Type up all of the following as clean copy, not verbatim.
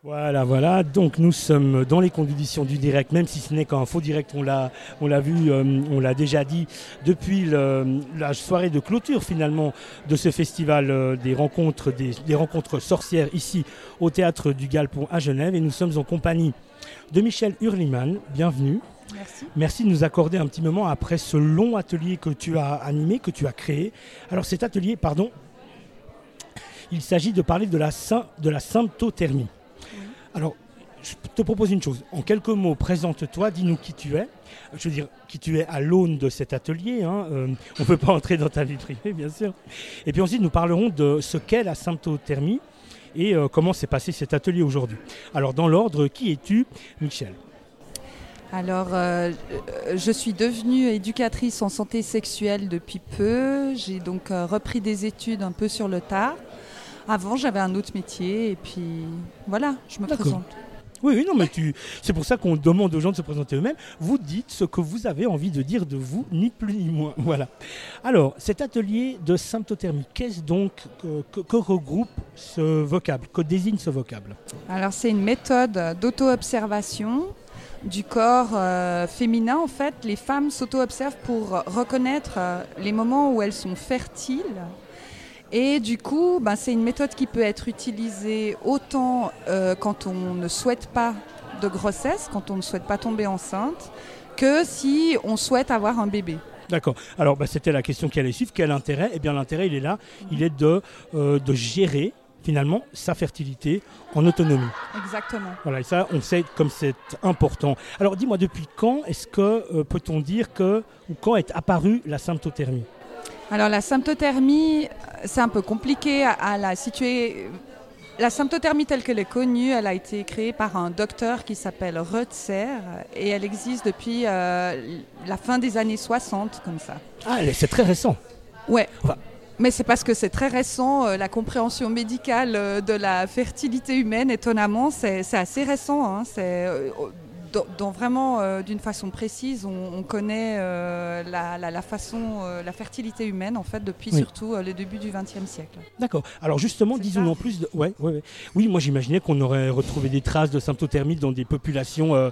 Voilà. Donc nous sommes dans les conditions du direct, même si ce n'est qu'un faux direct, on l'a vu, on l'a déjà dit, depuis la soirée de clôture finalement de ce festival des rencontres sorcières ici au Théâtre du Galpon à Genève. Et nous sommes en compagnie de Michèle Hurlimann. Bienvenue. Merci. Merci de nous accorder un petit moment après ce long atelier que tu as animé, que tu as créé. Alors cet atelier, il s'agit de parler de la symptothermie. Alors, je te propose une chose. En quelques mots, présente-toi, dis-nous qui tu es. Je veux dire, qui tu es à l'aune de cet atelier. On ne peut pas entrer dans ta vie privée, bien sûr. Et puis ensuite, nous parlerons de ce qu'est la symptothermie et comment s'est passé cet atelier aujourd'hui. Alors, dans l'ordre, qui es-tu, Michèle ? Alors, je suis devenue éducatrice en santé sexuelle depuis peu. J'ai donc repris des études un peu sur le tard. Avant, j'avais un autre métier et puis voilà, je me présente. Oui, non, mais c'est pour ça qu'on demande aux gens de se présenter eux-mêmes. Vous dites ce que vous avez envie de dire de vous, ni plus ni moins. Voilà. Alors, cet atelier de symptothermie, qu'est-ce donc que regroupe ce vocable, que désigne ce vocable ? Alors, c'est une méthode d'auto-observation du corps féminin. En fait, les femmes s'auto-observent pour reconnaître les moments où elles sont fertiles. Et du coup, c'est une méthode qui peut être utilisée autant quand on ne souhaite pas de grossesse, quand on ne souhaite pas tomber enceinte, que si on souhaite avoir un bébé. D'accord. Alors, c'était la question qui allait suivre. Quel intérêt ? Eh bien, l'intérêt, il est là. Il est de gérer, finalement, sa fertilité en autonomie. Exactement. Voilà, et ça, on sait comme c'est important. Alors, dis-moi, depuis quand est-ce que peut-on dire ou quand est apparue la symptothermie ? Alors la symptothermie, c'est un peu compliqué à la situer. La symptothermie telle qu'elle est connue, elle a été créée par un docteur qui s'appelle Reutzer et elle existe depuis la fin des années 60, comme ça. Ah, c'est très récent. Ouais. Mais c'est parce que c'est très récent, la compréhension médicale de la fertilité humaine, étonnamment, c'est assez récent. Dans vraiment, d'une façon précise, on connaît la fertilité humaine, en fait, depuis surtout le début du XXe siècle. D'accord. Alors justement, disons en plus... Oui, moi j'imaginais qu'on aurait retrouvé des traces de symptothermie dans des populations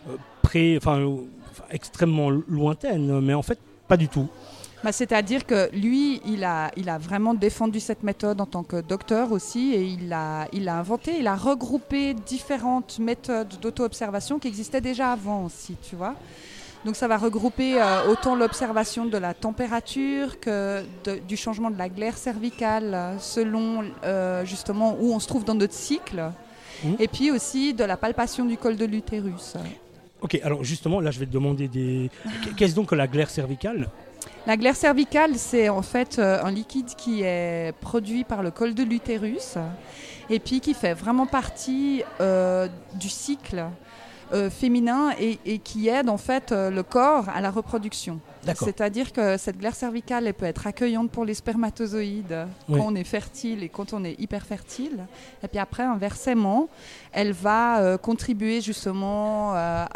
extrêmement lointaines, mais en fait, pas du tout. C'est-à-dire que lui, il a vraiment défendu cette méthode en tant que docteur aussi et il l'a inventé, il a regroupé différentes méthodes d'auto-observation qui existaient déjà avant aussi, tu vois. Donc ça va regrouper autant l'observation de la température que du changement de la glaire cervicale selon justement où on se trouve dans notre cycle et puis aussi de la palpation du col de l'utérus. Ok, alors justement, là je vais te demander qu'est-ce donc que la glaire cervicale ? La glaire cervicale, c'est en fait un liquide qui est produit par le col de l'utérus et puis qui fait vraiment partie du cycle féminin et qui aide en fait le corps à la reproduction. D'accord. C'est-à-dire que cette glaire cervicale, elle peut être accueillante pour les spermatozoïdes quand on est fertile et quand on est hyper fertile. Et puis après, inversement, elle va contribuer justement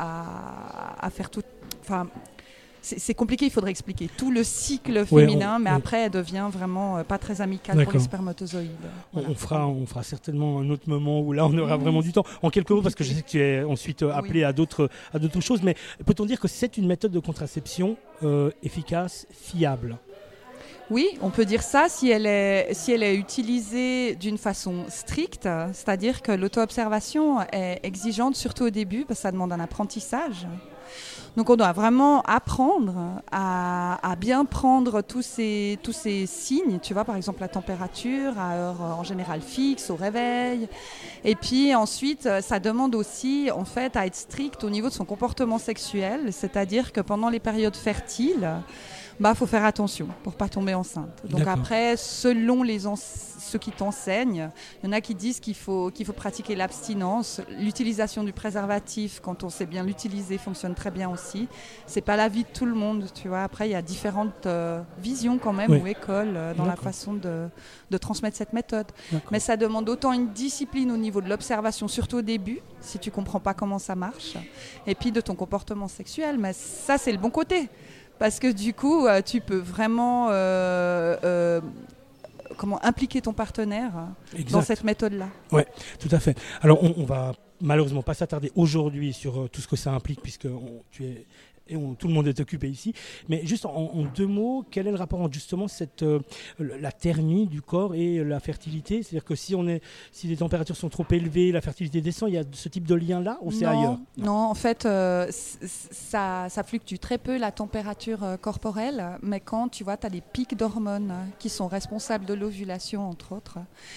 à faire tout... C'est compliqué, il faudrait expliquer tout le cycle féminin, mais après, elle devient vraiment pas très amicale pour les spermatozoïdes. Voilà. On fera certainement un autre moment où là, on aura vraiment du temps. En quelques mots, parce que je sais que tu es ensuite appelé à d'autres choses, mais peut-on dire que c'est une méthode de contraception efficace, fiable ? Oui, on peut dire ça si elle est utilisée d'une façon stricte, c'est-à-dire que l'auto-observation est exigeante, surtout au début, parce que ça demande un apprentissage. Donc on doit vraiment apprendre à bien prendre tous ces signes, tu vois, par exemple la température à heure en général fixe, au réveil. Et puis ensuite, ça demande aussi en fait à être strict au niveau de son comportement sexuel, c'est-à-dire que pendant les périodes fertiles, faut faire attention pour pas tomber enceinte. Donc après, selon ceux qui t'enseignent, il y en a qui disent qu'il faut pratiquer l'abstinence. L'utilisation du préservatif, quand on sait bien l'utiliser, fonctionne très bien aussi. C'est pas l'avis de tout le monde, tu vois. Après, il y a différentes visions quand même ou écoles dans la façon de transmettre cette méthode. Mais ça demande autant une discipline au niveau de l'observation, surtout au début, si tu comprends pas comment ça marche, et puis de ton comportement sexuel. Mais ça, c'est le bon côté. Parce que du coup, tu peux vraiment comment impliquer ton partenaire dans cette méthode-là. Oui, tout à fait. Alors, on va malheureusement pas s'attarder aujourd'hui sur tout ce que ça implique, puisque tout le monde est occupé ici. Mais juste en 2 mots, quel est le rapport entre justement la thermie du corps et la fertilité ? C'est-à-dire que si les températures sont trop élevées, la fertilité descend, il y a ce type de lien-là ou c'est ailleurs ? Non, en fait, ça fluctue très peu la température corporelle, mais quand tu vois, tu as des pics d'hormones qui sont responsables de l'ovulation, entre autres.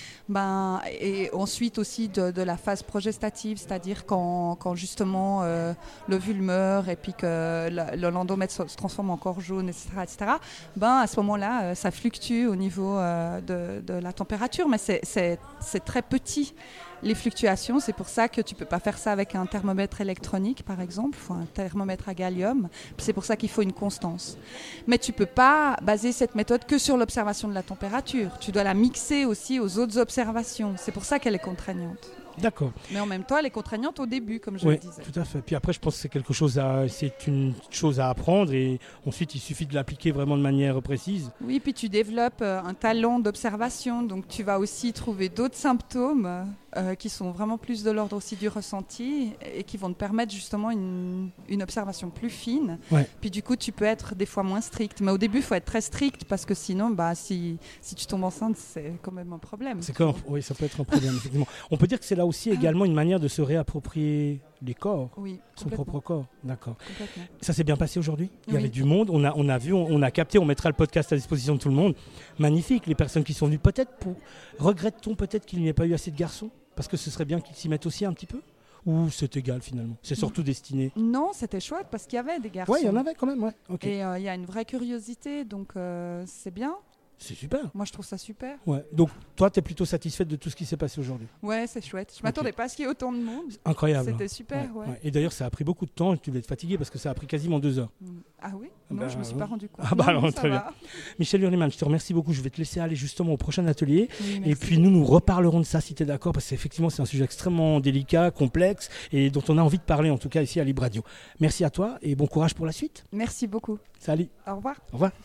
Et ensuite aussi de la phase progestative, c'est-à-dire quand justement l'ovule meurt et puis que le l'endomètre se transforme en corps jaune, etc. À ce moment-là, ça fluctue au niveau de la température, mais c'est très petit. Les fluctuations, c'est pour ça que tu ne peux pas faire ça avec un thermomètre électronique, par exemple, ou un thermomètre à gallium. C'est pour ça qu'il faut une constance. Mais tu ne peux pas baser cette méthode que sur l'observation de la température. Tu dois la mixer aussi aux autres observations. C'est pour ça qu'elle est contraignante. D'accord. Mais en même temps, elle est contraignante au début, comme je le disais. Tout à fait. Puis après, je pense que c'est une chose à apprendre et ensuite, il suffit de l'appliquer vraiment de manière précise. Oui, puis tu développes un talent d'observation, donc tu vas aussi trouver d'autres symptômes qui sont vraiment plus de l'ordre aussi du ressenti et qui vont te permettre justement une observation plus fine. Ouais. Puis du coup, tu peux être des fois moins strict. Mais au début, il faut être très strict parce que sinon, si tu tombes enceinte, c'est quand même un problème. Oui, ça peut être un problème, effectivement. On peut dire que c'est là aussi également une manière de se réapproprier les corps, son propre corps. D'accord. Ça s'est bien passé aujourd'hui. Il y avait du monde. On a vu, on a capté. On mettra le podcast à disposition de tout le monde. Magnifique. Les personnes qui sont venues. Regrette-t-on peut-être qu'il n'y ait pas eu assez de garçons ? Parce que ce serait bien qu'ils s'y mettent aussi un petit peu ? Ou c'est égal finalement ? C'est surtout destiné. Non, c'était chouette parce qu'il y avait des garçons. Oui, il y en avait quand même. Ouais. Okay. Et il y a une vraie curiosité, donc c'est bien. C'est super. Moi, je trouve ça super. Ouais. Donc, toi, tu es plutôt satisfaite de tout ce qui s'est passé aujourd'hui ? Ouais, c'est chouette. Je ne m'attendais pas à ce qu'il y ait autant de monde. Incroyable. C'était super, ouais. Et d'ailleurs, ça a pris beaucoup de temps. Tu devais être fatiguée parce que ça a pris quasiment 2 heures. Ah oui ? Non, je ne me suis pas rendu compte. Alors, très bien. Michel Hurlimann, je te remercie beaucoup. Je vais te laisser aller justement au prochain atelier. Oui, et puis, nous reparlerons de ça si tu es d'accord, parce qu'effectivement, c'est un sujet extrêmement délicat, complexe et dont on a envie de parler, en tout cas ici à Libre Radio. Merci à toi et bon courage pour la suite. Merci beaucoup. Salut. Au revoir. Au revoir.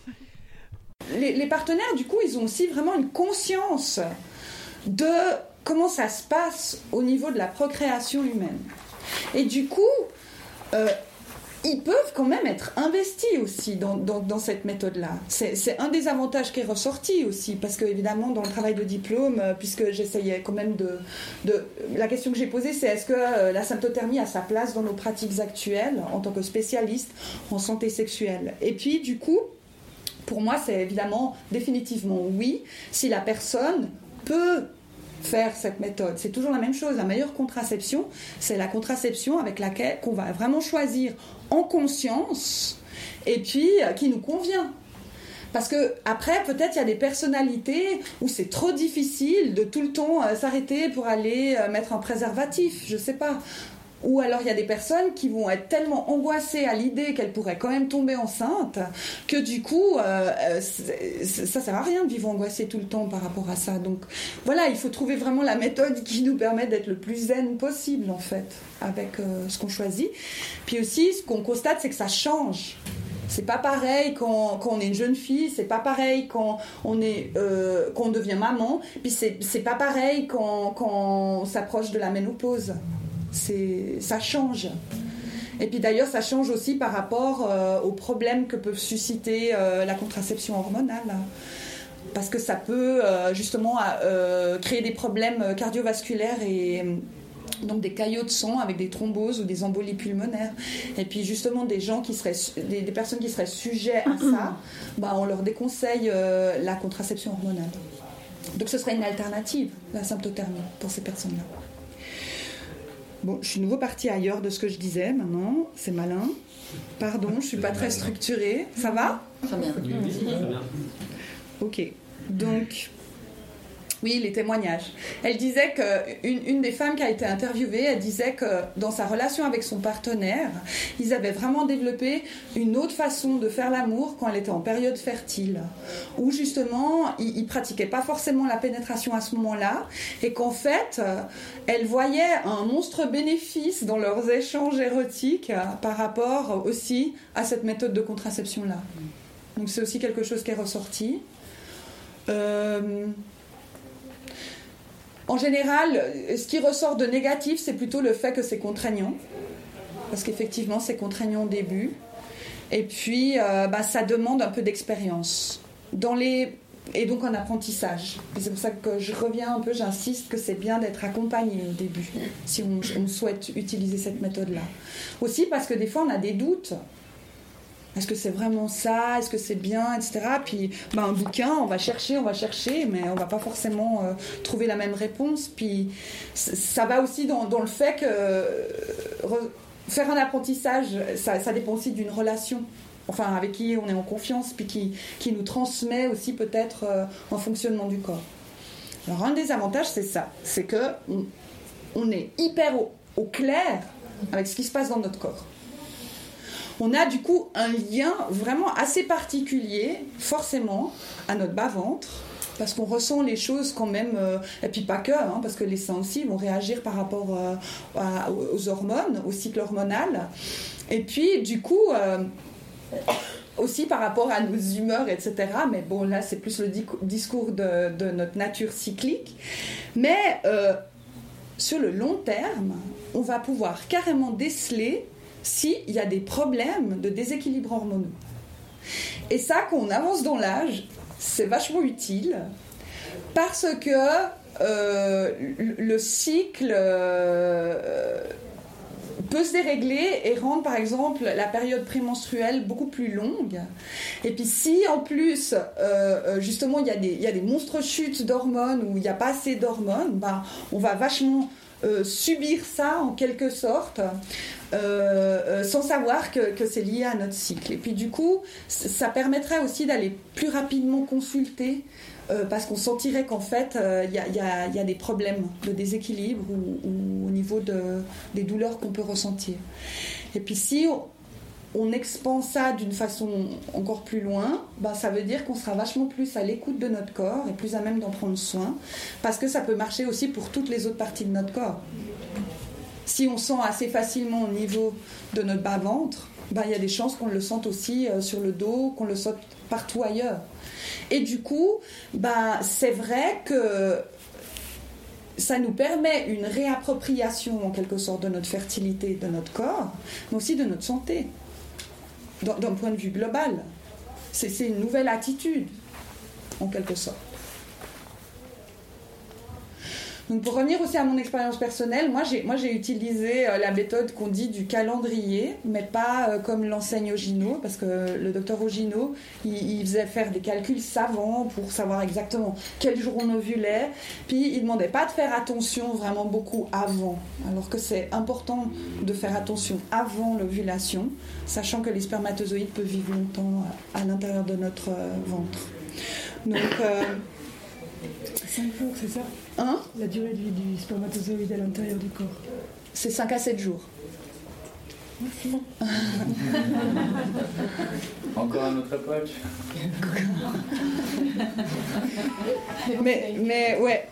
Les partenaires, du coup, ils ont aussi vraiment une conscience de comment ça se passe au niveau de la procréation humaine. Et du coup, ils peuvent quand même être investis aussi dans cette méthode-là. C'est un des avantages qui est ressorti aussi, parce que évidemment, dans le travail de diplôme, puisque j'essayais quand même la question que j'ai posée, c'est est-ce que la symptothermie a sa place dans nos pratiques actuelles en tant que spécialiste en santé sexuelle ? Et puis, du coup, pour moi, c'est évidemment définitivement oui, si la personne peut faire cette méthode. C'est toujours la même chose. La meilleure contraception, c'est la contraception avec laquelle qu'on va vraiment choisir en conscience et puis qui nous convient. Parce que après, peut-être il y a des personnalités où c'est trop difficile de tout le temps s'arrêter pour aller mettre un préservatif, je sais pas. Ou alors il y a des personnes qui vont être tellement angoissées à l'idée qu'elles pourraient quand même tomber enceinte que du coup ça sert à rien de vivre angoissé tout le temps par rapport à ça. Donc voilà, il faut trouver vraiment la méthode qui nous permet d'être le plus zen possible en fait avec ce qu'on choisit. Puis aussi ce qu'on constate, c'est que ça change. C'est pas pareil quand on est une jeune fille, c'est pas pareil quand on devient maman, puis c'est pas pareil quand on s'approche de la ménopause. Ça change. Et puis d'ailleurs, ça change aussi par rapport aux problèmes que peut susciter la contraception hormonale. Parce que ça peut justement créer des problèmes cardiovasculaires et donc des caillots de sang avec des thromboses ou des embolies pulmonaires. Et puis justement, des personnes qui seraient sujets à ça, on leur déconseille la contraception hormonale. Donc ce serait une alternative, la symptothermie, pour ces personnes-là. Bon, je suis nouveau partie ailleurs de ce que je disais maintenant, c'est malin. Pardon, je ne suis pas très structurée. Ça va ? Très bien. Ok, donc... Oui, les témoignages. Elle disait qu'une des femmes qui a été interviewée, elle disait que dans sa relation avec son partenaire, ils avaient vraiment développé une autre façon de faire l'amour quand elle était en période fertile, où justement, ils pratiquaient pas forcément la pénétration à ce moment-là, et qu'en fait, elle voyait un monstre bénéfice dans leurs échanges érotiques par rapport aussi à cette méthode de contraception-là. Donc c'est aussi quelque chose qui est ressorti. En général, ce qui ressort de négatif, c'est plutôt le fait que c'est contraignant. Parce qu'effectivement, c'est contraignant au début. Et puis, ça demande un peu d'expérience. Et donc en apprentissage. Et c'est pour ça que je reviens un peu, j'insiste que c'est bien d'être accompagné au début, si on souhaite utiliser cette méthode-là. Aussi parce que des fois, on a des doutes. Est-ce que c'est vraiment ça? Est-ce que c'est bien? Etc. Puis un bouquin, on va chercher, mais on ne va pas forcément trouver la même réponse. Puis ça va aussi dans le fait que faire un apprentissage, ça dépend aussi d'une relation. Enfin, avec qui on est en confiance, puis qui nous transmet aussi peut-être un fonctionnement du corps. Alors, un des avantages, c'est ça. C'est qu'on est hyper au clair avec ce qui se passe dans notre corps. On a du coup un lien vraiment assez particulier, forcément, à notre bas-ventre, parce qu'on ressent les choses quand même, et puis pas que, parce que les seins aussi vont réagir par rapport aux hormones, au cycle hormonal. Et puis, du coup... aussi par rapport à nos humeurs, etc. Mais bon, là, c'est plus le discours de notre nature cyclique. Mais sur le long terme, on va pouvoir carrément déceler s'il y a des problèmes de déséquilibre hormonaux. Et ça, quand on avance dans l'âge, c'est vachement utile parce que le cycle... peut se dérégler et rendre par exemple la période prémenstruelle beaucoup plus longue. Et puis si en plus justement il y a des monstres chutes d'hormones ou il n'y a pas assez d'hormones, on va vachement subir ça en quelque sorte sans savoir que c'est lié à notre cycle. Et puis du coup ça permettrait aussi d'aller plus rapidement consulter parce qu'on sentirait qu'en fait il y a des problèmes de déséquilibre ou au niveau des douleurs qu'on peut ressentir. Et puis si on expand ça d'une façon encore plus loin, ça veut dire qu'on sera vachement plus à l'écoute de notre corps et plus à même d'en prendre soin, parce que ça peut marcher aussi pour toutes les autres parties de notre corps. Si on sent assez facilement au niveau de notre bas-ventre, il y a des chances qu'on le sente aussi sur le dos, qu'on le sente partout ailleurs. Et du coup, c'est vrai que ça nous permet une réappropriation en quelque sorte de notre fertilité, de notre corps, mais aussi de notre santé, d'un point de vue global. C'est une nouvelle attitude, en quelque sorte. Donc pour revenir aussi à mon expérience personnelle, moi j'ai utilisé la méthode qu'on dit du calendrier, mais pas comme l'enseigne Ogino, parce que le docteur Ogino, il faisait faire des calculs savants pour savoir exactement quel jour on ovulait, puis il demandait pas de faire attention vraiment beaucoup avant, alors que c'est important de faire attention avant l'ovulation, sachant que les spermatozoïdes peuvent vivre longtemps à l'intérieur de notre ventre. Donc... 5 jours, c'est ça? La durée de vie du spermatozoïde à l'intérieur du corps. C'est 5 à 7 jours. Merci. Encore à notre époque. mais ouais.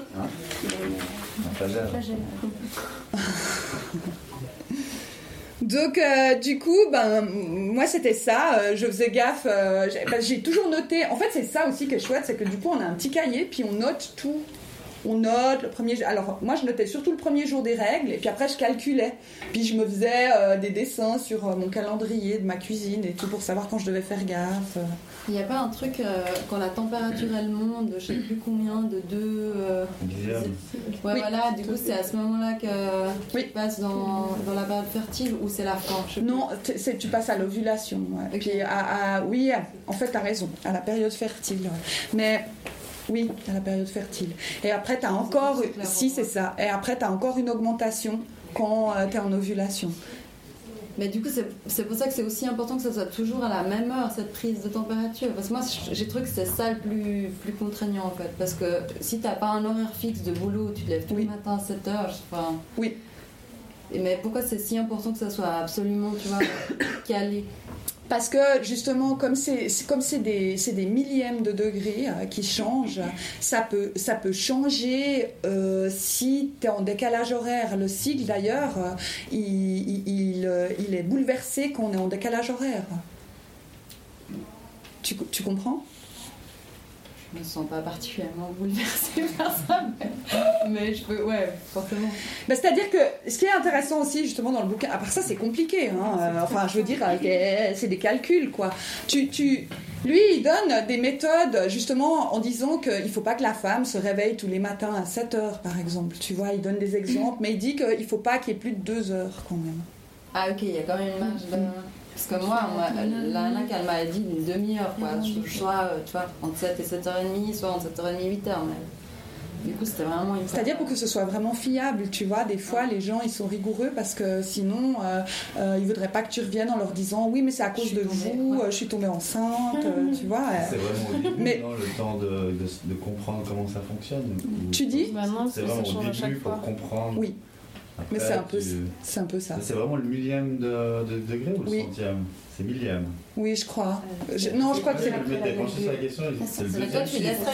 Donc du coup, moi c'était ça, je faisais gaffe, j'ai toujours noté, en fait c'est ça aussi qui est chouette, c'est que du coup on a un petit cahier, puis on note tout. On note le premier... Alors, moi, je notais surtout le premier jour des règles, et puis après, je calculais. Puis, je me faisais des dessins sur mon calendrier de ma cuisine et tout pour savoir quand je devais faire gaffe. Il n'y a pas un truc, quand la température, elle monte, de je ne sais plus combien, de 2... Oui. Voilà, du coup, c'est à ce moment-là que tu passes dans la période fertile ou c'est la fin? Non, tu passes à l'ovulation. Ouais. Okay. Puis, oui, en fait, tu as raison, à la période fertile. Ouais. Mais... Oui, à la période fertile. Et après, tu as encore... Si, c'est ça. Et après, tu as encore une augmentation quand tu es en ovulation. Mais du coup, c'est pour ça que c'est aussi important que ça soit toujours à la même heure, cette prise de température. Parce que moi, j'ai trouvé que c'est ça le plus contraignant, en fait. Parce que si tu n'as pas un horaire fixe de boulot, tu te lèves tous les matins à 7 heures, Oui. Mais pourquoi c'est si important que ça soit absolument, calé? Parce que justement, comme c'est des millièmes de degrés qui changent, ça peut changer si tu es en décalage horaire. Le cycle d'ailleurs, il est bouleversé quand on est en décalage horaire. Tu comprends ? je me sens pas particulièrement bouleversée par ça, mais je peux, ouais, forcément. C'est-à-dire que ce qui est intéressant aussi justement dans le bouquin, à part ça c'est compliqué, enfin je veux dire c'est des calculs quoi. Lui il donne des méthodes justement en disant qu'il faut pas que la femme se réveille tous les matins à 7h par exemple, tu vois, il donne des exemples, mais il dit qu'il faut pas qu'il y ait plus de 2 heures quand même. Ah ok, il y a quand même une marge de... Parce que moi, la nana qu'elle m'a dit une demi-heure, quoi. Soit, tu vois, entre 7 et 7h30, soit entre 7h30 et 8h. Mais du coup, c'était vraiment une... C'est-à-dire pour que ce soit vraiment fiable, tu vois, des fois, les gens, ils sont rigoureux parce que sinon, ils voudraient pas que tu reviennes en leur disant « Oui, mais c'est à cause de vous, je suis tombée enceinte, tu vois. » C'est vraiment au début, non, le temps de comprendre comment ça fonctionne. Tu dis ? C'est vraiment au début pour comprendre. Oui. Après, mais c'est un peu ça. C'est vraiment le millième de degré ou le centième ? C'est millième. Oui, je crois. Non, je crois que c'est... Je m'étais penché sur la question, c'est le deuxième chiffre.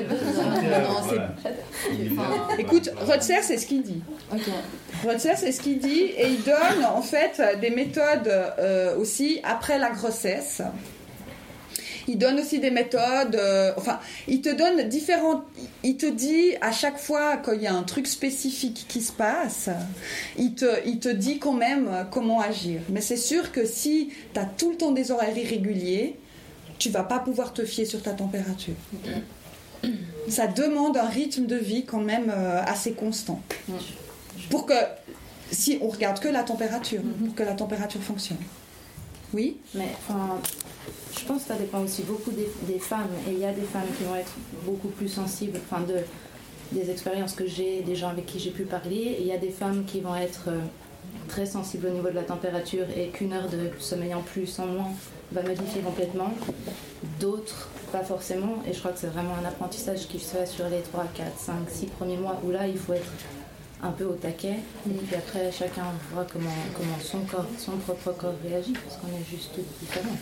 Écoute, Rutzer, c'est ce qu'il dit. Rutzer, c'est ce qu'il dit, et il donne en fait des méthodes aussi après la grossesse. Il donne aussi des méthodes, il te donne différentes... Il te dit à chaque fois qu'il y a un truc spécifique qui se passe, il te dit quand même comment agir. Mais c'est sûr que si tu as tout le temps des horaires irréguliers, tu vas pas pouvoir te fier sur ta température. Ça demande un rythme de vie quand même assez constant. Pour que, si on regarde que la température, pour que la température fonctionne. Oui ? Mais je pense que ça dépend aussi beaucoup des femmes. Et il y a des femmes qui vont être beaucoup plus sensibles, des expériences que j'ai, des gens avec qui j'ai pu parler. Et il y a des femmes qui vont être très sensibles au niveau de la température et qu'une heure de sommeil en plus, en moins, va modifier complètement. D'autres, pas forcément. Et je crois que c'est vraiment un apprentissage qui se fait sur les 3, 4, 5, 6 premiers mois où là, il faut être un peu au taquet. Et puis après, chacun voit comment son corps, son propre corps réagit, parce qu'on est juste différents.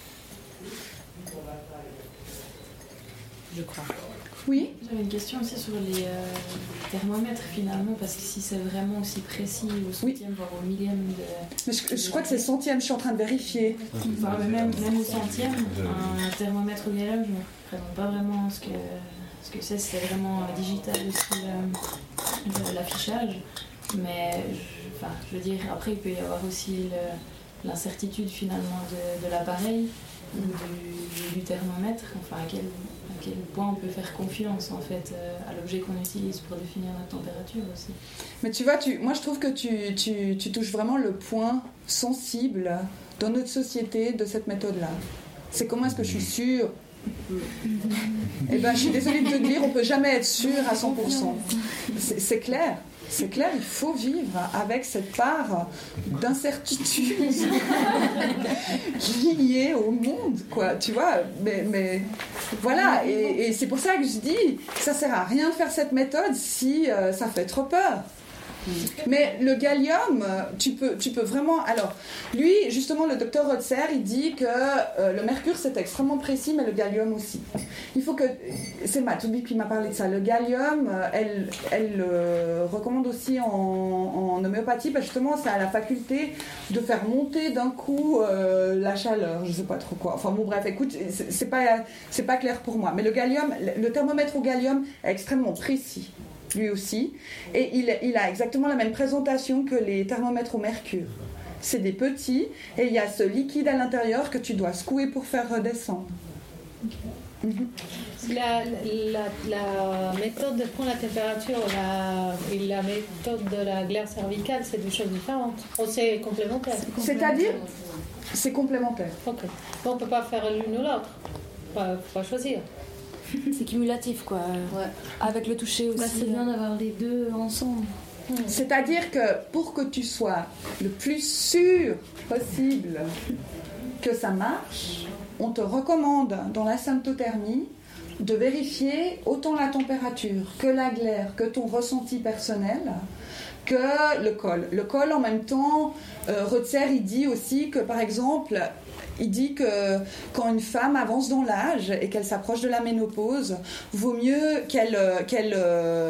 Je crois. Oui. J'avais une question aussi sur les thermomètres finalement, parce que si c'est vraiment aussi précis au centième, voire au millième de... Mais je crois que c'est le centième, je suis en train de vérifier. Enfin, même au centième, un thermomètre au gallon, je ne me présente pas vraiment ce que c'est vraiment digital aussi l'affichage. Mais je veux dire, après il peut y avoir aussi l'incertitude finalement de l'appareil ou du thermomètre, enfin à quel point on peut faire confiance en fait à l'objet qu'on utilise pour définir notre température aussi. Mais tu vois, moi je trouve que tu touches vraiment le point sensible dans notre société de cette méthode-là. C'est comment est-ce que je suis sûre. Eh ben, je suis désolée de te dire, on peut jamais être sûr à 100%. C'est clair. C'est clair, il faut vivre avec cette part d'incertitude liée au monde, quoi, tu vois, mais voilà, et c'est pour ça que je dis, ça sert à rien de faire cette méthode si ça fait trop peur. Mais le gallium, tu peux vraiment... Alors, lui, justement, le docteur Rutzer, il dit que le mercure, c'est extrêmement précis, mais le gallium aussi. Il faut que... C'est Matoubi qui m'a parlé de ça. Le gallium, elle recommande aussi en homéopathie, parce que justement, ça a la faculté de faire monter d'un coup la chaleur, je sais pas trop quoi. Enfin bon, bref, écoute, c'est pas clair pour moi. Mais le gallium, le thermomètre au gallium est extrêmement précis. Lui aussi, et il a exactement la même présentation que les thermomètres au mercure. C'est des petits, et il y a ce liquide à l'intérieur que tu dois secouer pour faire redescendre. La méthode de prendre la température et la méthode de la glaire cervicale, c'est deux choses différentes. Ou c'est complémentaire? C'est-à-dire, c'est complémentaire. Ok. On ne peut pas faire l'une ou l'autre. Il ne faut pas choisir. C'est cumulatif, quoi. Ouais. Avec le toucher aussi. C'est bien d'avoir les deux ensemble. C'est-à-dire que pour que tu sois le plus sûr possible que ça marche, on te recommande dans la symptothermie de vérifier autant la température que la glaire, que ton ressenti personnel, que le col. Le col, en même temps, Rutzer, il dit aussi que, par exemple, il dit que quand une femme avance dans l'âge et qu'elle s'approche de la ménopause, vaut mieux qu'elle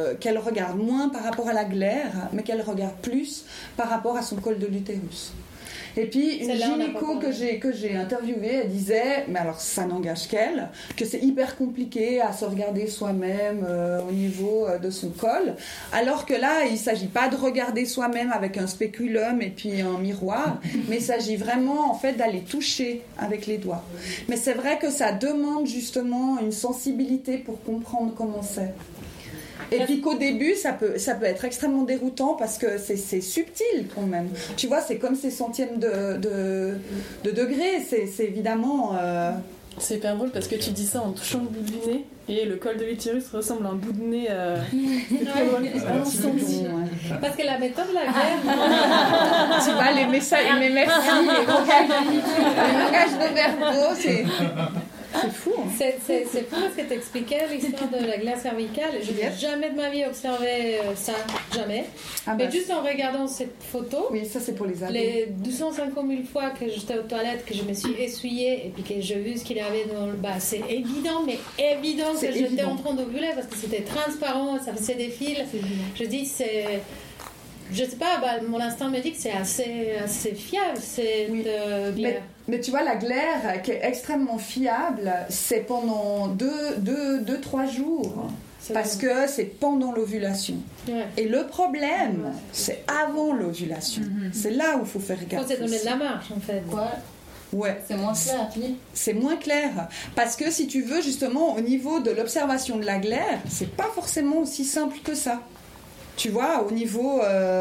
regarde moins par rapport à la glaire, mais qu'elle regarde plus par rapport à son col de l'utérus. Et puis une Celle-là, on n'a pas gynéco parlé. que j'ai interviewée, elle disait, mais alors ça n'engage qu'elle, que c'est hyper compliqué à se regarder soi-même au niveau de son col, alors que là, il ne s'agit pas de regarder soi-même avec un spéculum et puis un miroir, mais il s'agit vraiment en fait d'aller toucher avec les doigts. Mais c'est vrai que ça demande justement une sensibilité pour comprendre comment c'est. Et puis qu'au début, ça peut être extrêmement déroutant parce que c'est subtil quand même. Tu vois, c'est comme ces centièmes de degré. C'est évidemment... C'est hyper drôle parce que tu dis ça en touchant le bout du nez et le col de l'utérus ressemble à un bout de nez. C'est trop drôle. Parce que la méthode de la guerre, Tu vois, les messages, mais merci, les langages de verbo, c'est fou. Hein. c'est fou parce que tu expliquais l'histoire de la glaire cervicale. Je n'ai jamais de ma vie observé ça, jamais. Ah Mais bah, juste en regardant cette photo, oui, ça c'est pour les ados. les 250 000 fois que j'étais aux toilettes, que je me suis essuyée et puis que j'ai vu ce qu'il y avait dans le bas, c'est évident, mais évident que C'est j'étais évident. en train d'ovuler parce que c'était transparent, ça faisait des fils. Je dis, je sais pas, mon instinct me dit que c'est assez fiable, cette glaire. Mais tu vois, la glaire qui est extrêmement fiable, c'est pendant 2-3 jours. Parce que c'est pendant l'ovulation. Ouais. Et le problème, c'est avant l'ovulation. C'est là où il faut faire Faut gaffe. se donner de la marche en fait. Quoi? Ouais. C'est moins clair, oui. C'est moins clair. Parce que si tu veux, justement, au niveau de l'observation de la glaire, c'est pas forcément aussi simple que ça. Tu vois, au niveau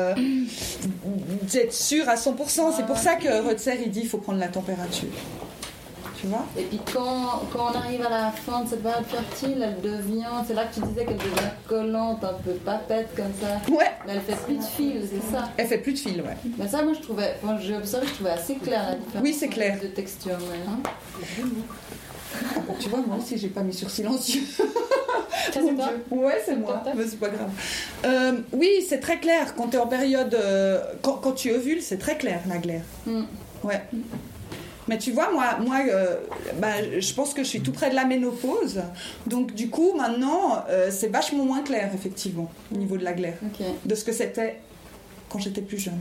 d'être sûr à 100%. C'est pour ça que Rutzer, il dit qu'il faut prendre la température. Tu vois? Et puis quand on arrive à la fin de cette période fertile, elle devient, c'est là que tu disais qu'elle devient collante, un peu papette comme ça. Ouais. Mais elle fait plus de fil, c'est ça. Elle fait plus de fil, ouais. Mais ça, moi, j'ai observé, je trouvais assez clair la différence. Oui, c'est clair. De texture, ouais. Tu vois, moi aussi, j'ai pas mis sur silencieux. Ça, Mon c'est toi? Dieu. Ouais, c'est moi. Mais c'est pas grave. Oui, c'est très clair. Quand tu es en période. Quand tu ovules, c'est très clair, la glaire. Ouais. Mais tu vois, moi je pense que je suis tout près de la ménopause. Donc, du coup, maintenant, c'est vachement moins clair, effectivement, au niveau de la glaire. Ok. De ce que c'était quand j'étais plus jeune.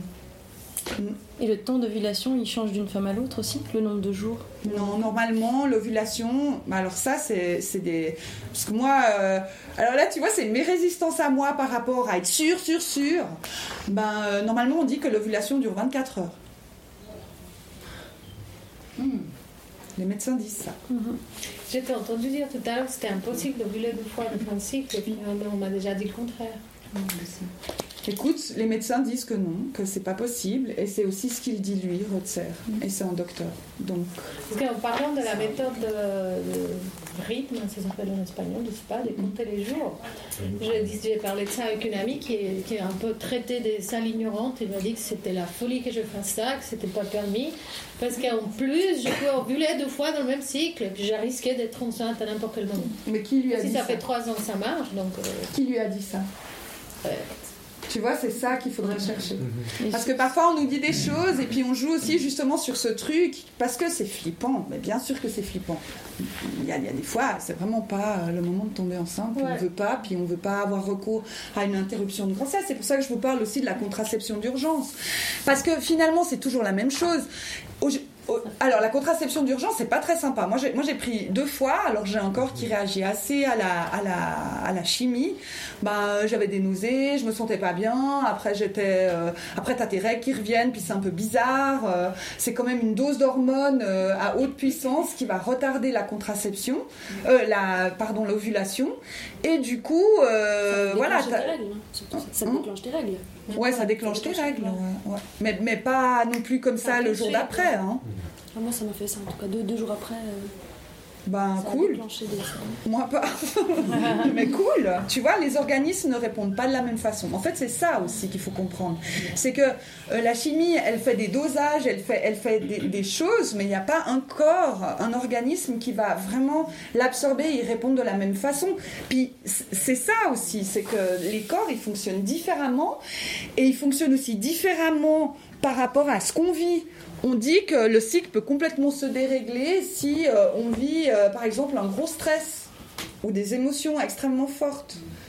Et le temps d'ovulation, il change d'une femme à l'autre aussi, le nombre de jours? Non, normalement, l'ovulation, alors ça, c'est des... Parce que moi, alors là, tu vois, c'est mes résistances à moi par rapport à être sûr. Normalement, on dit que l'ovulation dure 24 heures. Les médecins disent ça. J'étais entendu dire tout à l'heure que c'était impossible d'ovuler 2 fois dans un cycle, et puis on m'a déjà dit le contraire. Écoute, les médecins disent que non, que c'est pas possible, et c'est aussi ce qu'il dit lui, Rutzer, et c'est un docteur. Donc, Parce qu'en parlant de la méthode de rythme, ça s'appelle en espagnol, je sais pas, de compter les jours. J'ai parlé de ça avec une amie qui est un peu traitée des salles ignorantes. Elle m'a dit que c'était la folie que je fasse ça, que c'était pas permis, parce qu'en plus, je peux ovuler 2 fois dans le même cycle, et puis j'ai risqué d'être enceinte à n'importe quel moment. mais qui lui a Si dit ça ça fait 3 ans, ça marche, donc... Qui lui a dit ça? Tu vois, c'est ça qu'il faudrait chercher. Parce que parfois, on nous dit des choses et puis on joue aussi justement sur ce truc parce que c'est flippant. Mais bien sûr que c'est flippant. Il y a des fois, c'est vraiment pas le moment de tomber enceinte. Puis on veut pas avoir recours à une interruption de grossesse. C'est pour ça que je vous parle aussi de la contraception d'urgence. Parce que finalement, c'est toujours la même chose. Alors, la contraception d'urgence, c'est pas très sympa. Moi, j'ai pris 2 fois. Alors, j'ai un corps qui réagit assez à la chimie. J'avais des nausées, je me sentais pas bien. Après, t'as tes règles qui reviennent, puis c'est un peu bizarre. C'est quand même une dose d'hormones à haute puissance qui va retarder la contraception, l'ovulation. Et du coup, voilà. Ça déclenche tes règles. Ouais, ça déclenche tes règles. Ouais. Mais pas non plus comme ça le jour d'après. Hein. Moi, ça m'a fait ça, en tout cas, 2 jours après. Ça cool. a déclenché des... Moi pas. Mais cool. Tu vois, les organismes ne répondent pas de la même façon. En fait, c'est ça aussi qu'il faut comprendre. C'est que la chimie, elle fait des dosages, elle fait des choses, mais il n'y a pas un corps, un organisme qui va vraiment l'absorber et y répondre de la même façon. Puis c'est ça aussi, c'est que les corps, ils fonctionnent différemment et ils fonctionnent aussi différemment par rapport à ce qu'on vit. On dit que le cycle peut complètement se dérégler si on vit, par exemple, un gros stress ou des émotions extrêmement fortes.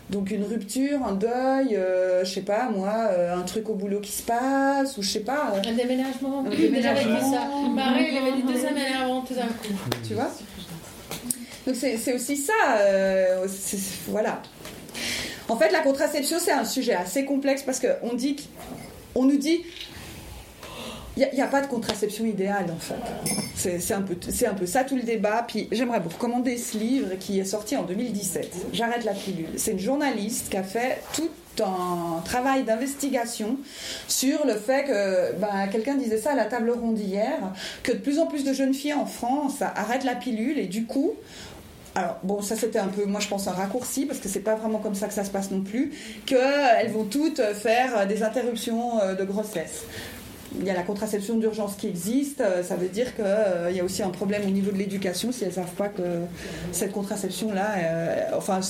Donc une rupture, un deuil, je sais pas moi, un truc au boulot qui se passe, ou je sais pas. Un déménagement. J'ai déjà vécu ça. Marie, il avait dit 2 semaines avant tout d'un coup. Tu vois ? Donc c'est aussi ça. Voilà. En fait, la contraception, c'est un sujet assez complexe parce qu'on nous dit il n'y a pas de contraception idéale, en fait. C'est un peu ça tout le débat. Puis j'aimerais vous recommander ce livre qui est sorti en 2017, J'arrête la pilule. C'est une journaliste qui a fait tout un travail d'investigation sur le fait que, quelqu'un disait ça à la table ronde hier, que de plus en plus de jeunes filles en France arrêtent la pilule et du coup... Alors, bon, ça c'était un peu, moi je pense, un raccourci, parce que c'est pas vraiment comme ça que ça se passe non plus, qu'elles vont toutes faire des interruptions de grossesse. Il y a la contraception d'urgence qui existe, ça veut dire qu'il y a aussi un problème au niveau de l'éducation si elles ne savent pas que cette contraception-là,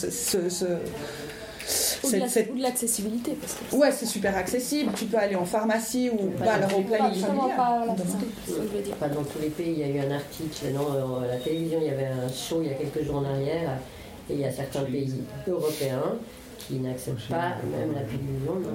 Ou de l'accessibilité. Parce que ouais, c'est super accessible. Tu peux aller en pharmacie ou alors au planning familial. Pas dans tous les pays. Il y a eu un article dans la télévision, il y avait un show il y a quelques jours en arrière. Et il y a certains pays européens qui n'acceptent pas même la pilule longue.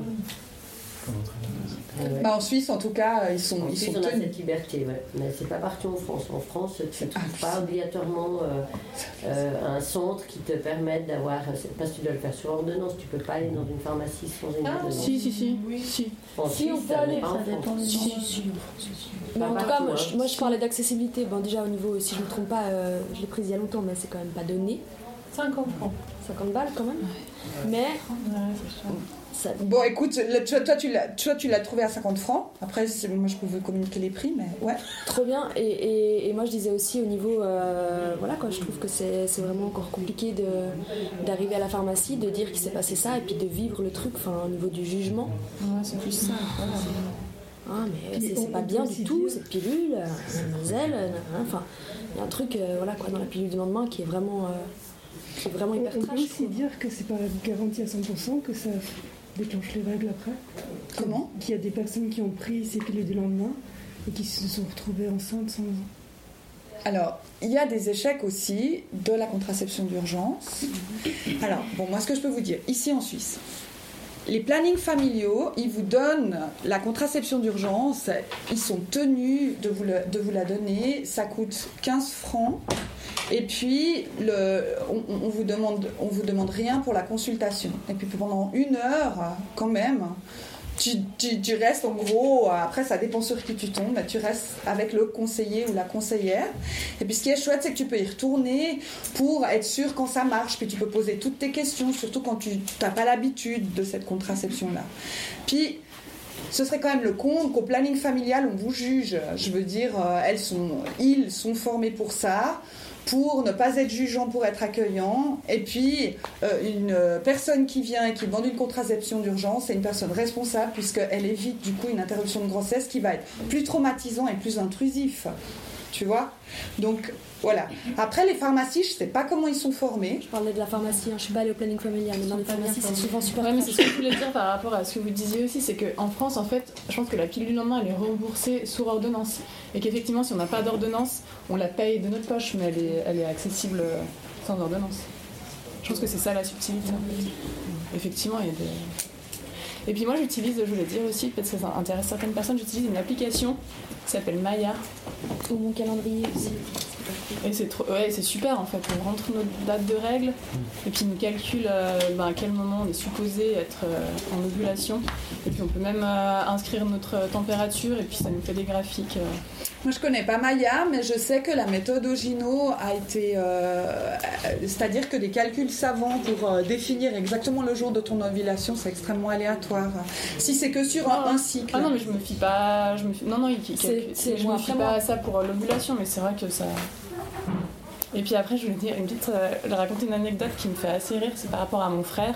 En Suisse, en tout cas, ils sont on a cette liberté, ouais. Mais c'est pas partout en France. En France, tu ne trouves pas obligatoirement un centre qui te permette d'avoir. Parce que tu dois le faire sur ordonnance. Tu peux pas aller dans une pharmacie sans une ordonnance. Si. En Suisse, on peut aller, ça dépend. Mais en tout cas, moi je parlais d'accessibilité. Bon, déjà au niveau, si je ne me trompe pas, je l'ai prise il y a longtemps, mais c'est quand même pas donné. 50 francs. 50 balles quand même. Mais. Bon, écoute, toi tu l'as trouvé à 50 francs. Après, moi je peux vous communiquer les prix, mais ouais. Trop bien. Et moi je disais aussi au niveau, voilà quoi, je trouve que c'est vraiment encore compliqué d'arriver à la pharmacie, de dire qu'il s'est passé ça et puis de vivre le truc, enfin au niveau du jugement. Ouais, c'est plus ça. Mais c'est pas bien du tout cette pilule, mademoiselle. Enfin, il y a un truc, voilà quoi, dans la pilule du lendemain qui est vraiment hyper trash. On peut aussi dire que c'est pas garanti à 100% que ça déclenche les règles après. Comment ? Qu'il y a des personnes qui ont pris ces pilules du lendemain et qui se sont retrouvées enceintes sans... Alors, il y a des échecs aussi de la contraception d'urgence. Alors, moi, ce que je peux vous dire, ici en Suisse, les plannings familiaux, ils vous donnent la contraception d'urgence, ils sont tenus de vous la donner, ça coûte 15 francs. Et puis, on vous demande rien pour la consultation. Et puis pendant 1 heure, quand même, tu restes en gros, après ça dépend sur qui tu tombes, mais tu restes avec le conseiller ou la conseillère. Et puis ce qui est chouette, c'est que tu peux y retourner pour être sûr quand ça marche. Puis tu peux poser toutes tes questions, surtout quand tu n'as pas l'habitude de cette contraception-là. Puis, ce serait quand même le con qu'au planning familial, on vous juge. Je veux dire, ils sont formés pour ça, pour ne pas être jugeant, pour être accueillant. Et puis, une personne qui vient et qui demande une contraception d'urgence, c'est une personne responsable puisqu'elle évite du coup une interruption de grossesse qui va être plus traumatisant et plus intrusif. Tu vois ? Donc, voilà. Après, les pharmacies, je ne sais pas comment ils sont formés. Je parlais de la pharmacie, je ne suis pas allée au planning familial, mais dans les pharmacies, c'est souvent super... Ouais, mais c'est ce que je voulais dire par rapport à ce que vous disiez aussi, c'est qu'en France, en fait, je pense que la pilule du lendemain, elle est remboursée sous ordonnance. Et qu'effectivement, si on n'a pas d'ordonnance, on la paye de notre poche, mais elle est accessible sans ordonnance. Je pense que c'est ça la subtilité. Effectivement, il y a des... Et puis moi, j'utilise, je voulais dire aussi, peut-être que ça intéresse certaines personnes, j'utilise une application qui s'appelle Maya. Ou mon calendrier aussi. Et c'est super en fait, on rentre notre date de règle et puis il nous calcule à quel moment on est supposé être en ovulation et puis on peut même inscrire notre température et puis ça nous fait des graphiques. Moi je connais pas Maya, mais je sais que la méthode Ogino a été c'est-à-dire que des calculs savants pour définir exactement le jour de ton ovulation, c'est extrêmement aléatoire. Si c'est que sur un cycle. Ah non, mais je me fie pas je me fie pas à ça pour l'ovulation, mais c'est vrai que ça. Et puis après, je voulais dire raconter une anecdote qui me fait assez rire, c'est par rapport à mon frère.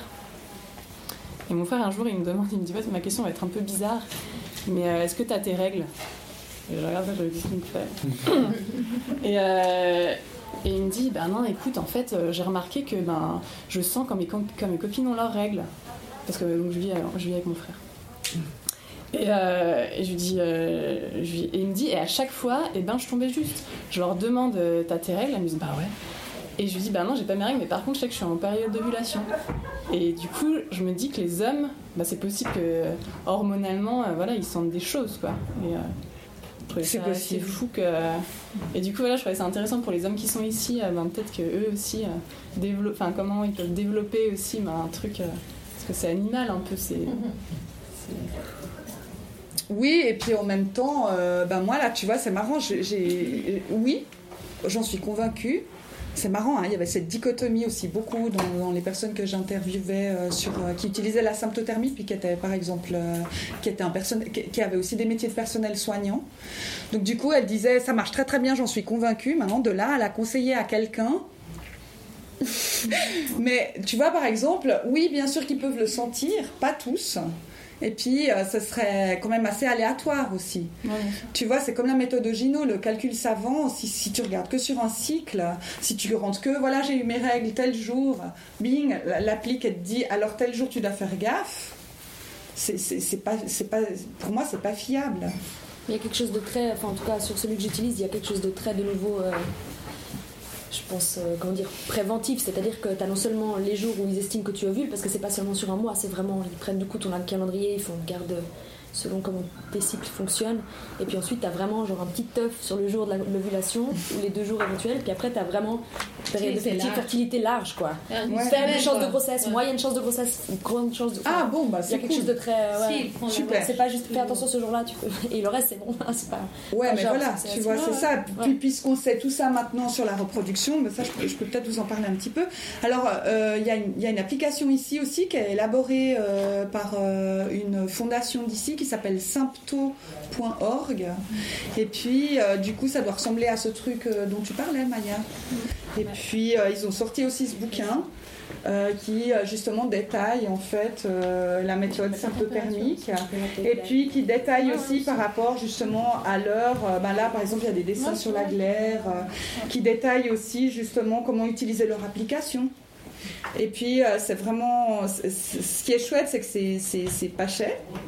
Et mon frère, un jour, il me dit ma question va être un peu bizarre, mais est-ce que tu as tes règles ? Et je regarde ça, je lui dis ce qu'il me fait. Et il me dit, non, écoute, en fait, j'ai remarqué que je sens quand mes copines ont leurs règles. Parce que donc, je vis avec mon frère. Et je lui dis, et il me dit, et à chaque fois, je tombais juste. Je leur demande, t'as tes règles ? Elle me dit, ouais. Et je lui dis, non, j'ai pas mes règles, mais par contre, je sais que je suis en période d'ovulation. Et du coup, je me dis que les hommes, c'est possible que hormonalement, ils sentent des choses, quoi. Et je trouvais ça assez fou que... Et du coup, je trouvais ça intéressant pour les hommes qui sont ici, peut-être qu'eux aussi, comment ils peuvent développer aussi un truc... parce que c'est animal, un peu, c'est... Oui, et puis en même temps, moi, là, tu vois, c'est marrant, oui, j'en suis convaincue. C'est marrant, hein, il y avait cette dichotomie aussi beaucoup dans les personnes que j'interviewais qui utilisaient la symptothermie, puis qui étaient par exemple qui avaient aussi des métiers de personnel soignant. Donc du coup, elle disait ça marche très très bien, j'en suis convaincue. Maintenant, de là à la conseiller à quelqu'un. Mais tu vois, par exemple, oui, bien sûr qu'ils peuvent le sentir, pas tous. Et puis, ce serait quand même assez aléatoire aussi. Ouais. Tu vois, c'est comme la méthode Ogino, le calcul savant. Si tu regardes que sur un cycle, si tu rentres que, voilà, j'ai eu mes règles tel jour, bing, l'appli qui te dit, alors tel jour tu dois faire gaffe, pour moi, c'est pas fiable. Il y a quelque chose de très, en tout cas sur celui que j'utilise, il y a quelque chose de très de nouveau... je pense, préventif, c'est-à-dire que tu as non seulement les jours où ils estiment que tu ovules, parce que c'est pas seulement sur un mois, c'est vraiment, ils prennent du coup ton calendrier, ils font une garde selon comment tes cycles fonctionnent, et puis ensuite tu as vraiment un petit œuf sur le jour de l'ovulation, ou les 2 jours éventuels, puis après tu as vraiment une période de fertilité large, quoi. Faible chance de grossesse, moyenne chance de grossesse, grande chance de... c'est il y a quelque chose de très... super. C'est pas juste fais attention ce jour-là, tu peux... et le reste c'est bon, c'est pas... Ouais, mais voilà, tu vois, c'est ça. Puis, puisqu'on sait tout ça maintenant sur la reproduction, ça je peux peut-être vous en parler un petit peu. Alors, il y a une application ici aussi qui est élaborée par une fondation d'ici qui s'appelle sympto.org. Et puis, du coup, ça doit ressembler à ce truc dont tu parlais, Maya. Et puis, ils ont sorti aussi ce bouquin qui, justement, détaille, en fait, la méthode symptothermique. Et puis, qui détaille aussi par rapport, justement, à l'heure. Là, par exemple, il y a des dessins sur la glaire qui détaillent aussi, justement, comment utiliser leur application. Et puis, c'est vraiment... Ce qui est chouette, c'est que c'est pas cher.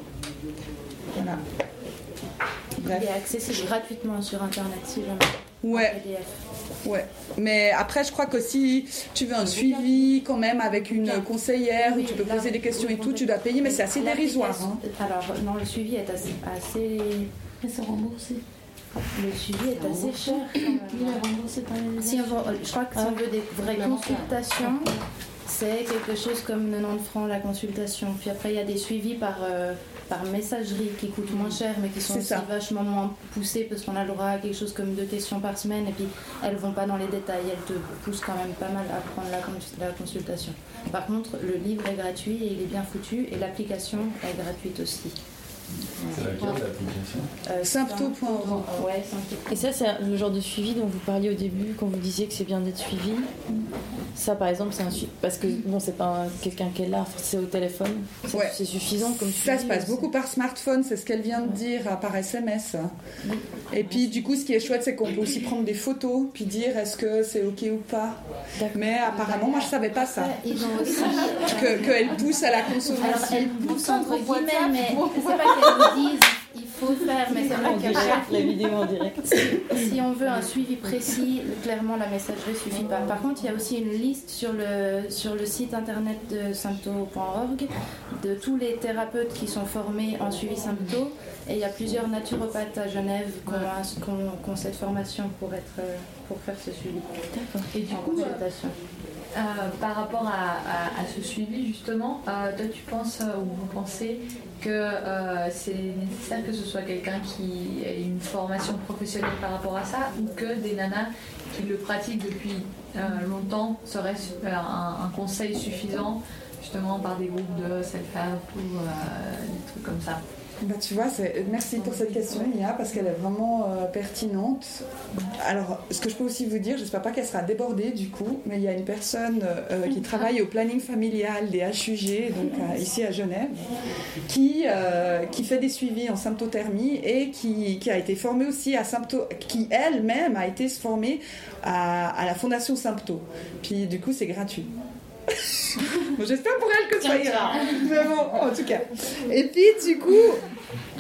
Voilà. Bref. Il est accessible gratuitement sur Internet, si jamais. Ouais. Ouais. Mais après, je crois que si tu veux un suivi quand même avec une conseillère où tu peux poser des questions et tout, tu dois payer, mais c'est assez dérisoire. Hein. Alors, non, le suivi est assez... C'est remboursé. Le suivi est assez cher. Il est remboursé par les... je crois que si on veut des vraies consultations, c'est quelque chose comme 90 francs la consultation. Puis après, il y a des suivis par messagerie qui coûtent moins cher, mais qui sont aussi vachement moins poussés, parce qu'on a le droit à quelque chose comme 2 questions par semaine, et puis elles vont pas dans les détails, elles te poussent quand même pas mal à prendre la consultation. Par contre, le livre est gratuit et il est bien foutu, et l'application est gratuite aussi. C'est laquelle l'application Sympto.org. Ouais, Sympto. Et ça, c'est le genre de suivi dont vous parliez au début, quand vous disiez que c'est bien d'être suivi. Ça, par exemple, c'est un suivi. Parce que, c'est pas quelqu'un qui est là, c'est au téléphone. C'est suffisant comme suivi. Ça se passe beaucoup par smartphone, c'est ce qu'elle vient de dire, par SMS. Et puis, du coup, ce qui est chouette, c'est qu'on peut aussi prendre des photos, puis dire est-ce que c'est OK ou pas. Mais apparemment, moi, je savais pas ça. Ils ont aussi... qu'elle pousse à la consommation. Alors, elle pousse entre guillemets, mais c'est pas qu'elle vous dise il faut faire, mais c'est vrai qu'il y a la vidéo en direct. Si on veut un suivi précis, clairement la messagerie suffit pas. Par contre, il y a aussi une liste sur le site internet de sympto.org de tous les thérapeutes qui sont formés en suivi sympto, et il y a plusieurs naturopathes à Genève qui ont cette formation pour faire ce suivi. D'accord. Et du coup, par rapport à ce suivi, justement, toi tu penses ou vous pensez que c'est nécessaire que ce soit quelqu'un qui ait une formation professionnelle par rapport à ça, ou que des nanas qui le pratiquent depuis longtemps serait un conseil suffisant, justement par des groupes de self-help ou des trucs comme ça? Tu vois, merci pour cette question, Mia, parce qu'elle est vraiment pertinente. Alors, ce que je peux aussi vous dire, j'espère pas qu'elle sera débordée du coup, mais il y a une personne qui travaille au planning familial des HUG, donc ici à Genève, qui fait des suivis en symptothermie et qui a été formée aussi à qui elle-même a été formée à la Fondation Sympto. Puis du coup, c'est gratuit. Bon, j'espère pour elle que ça ira. Mais bon, en tout cas. Et puis du coup,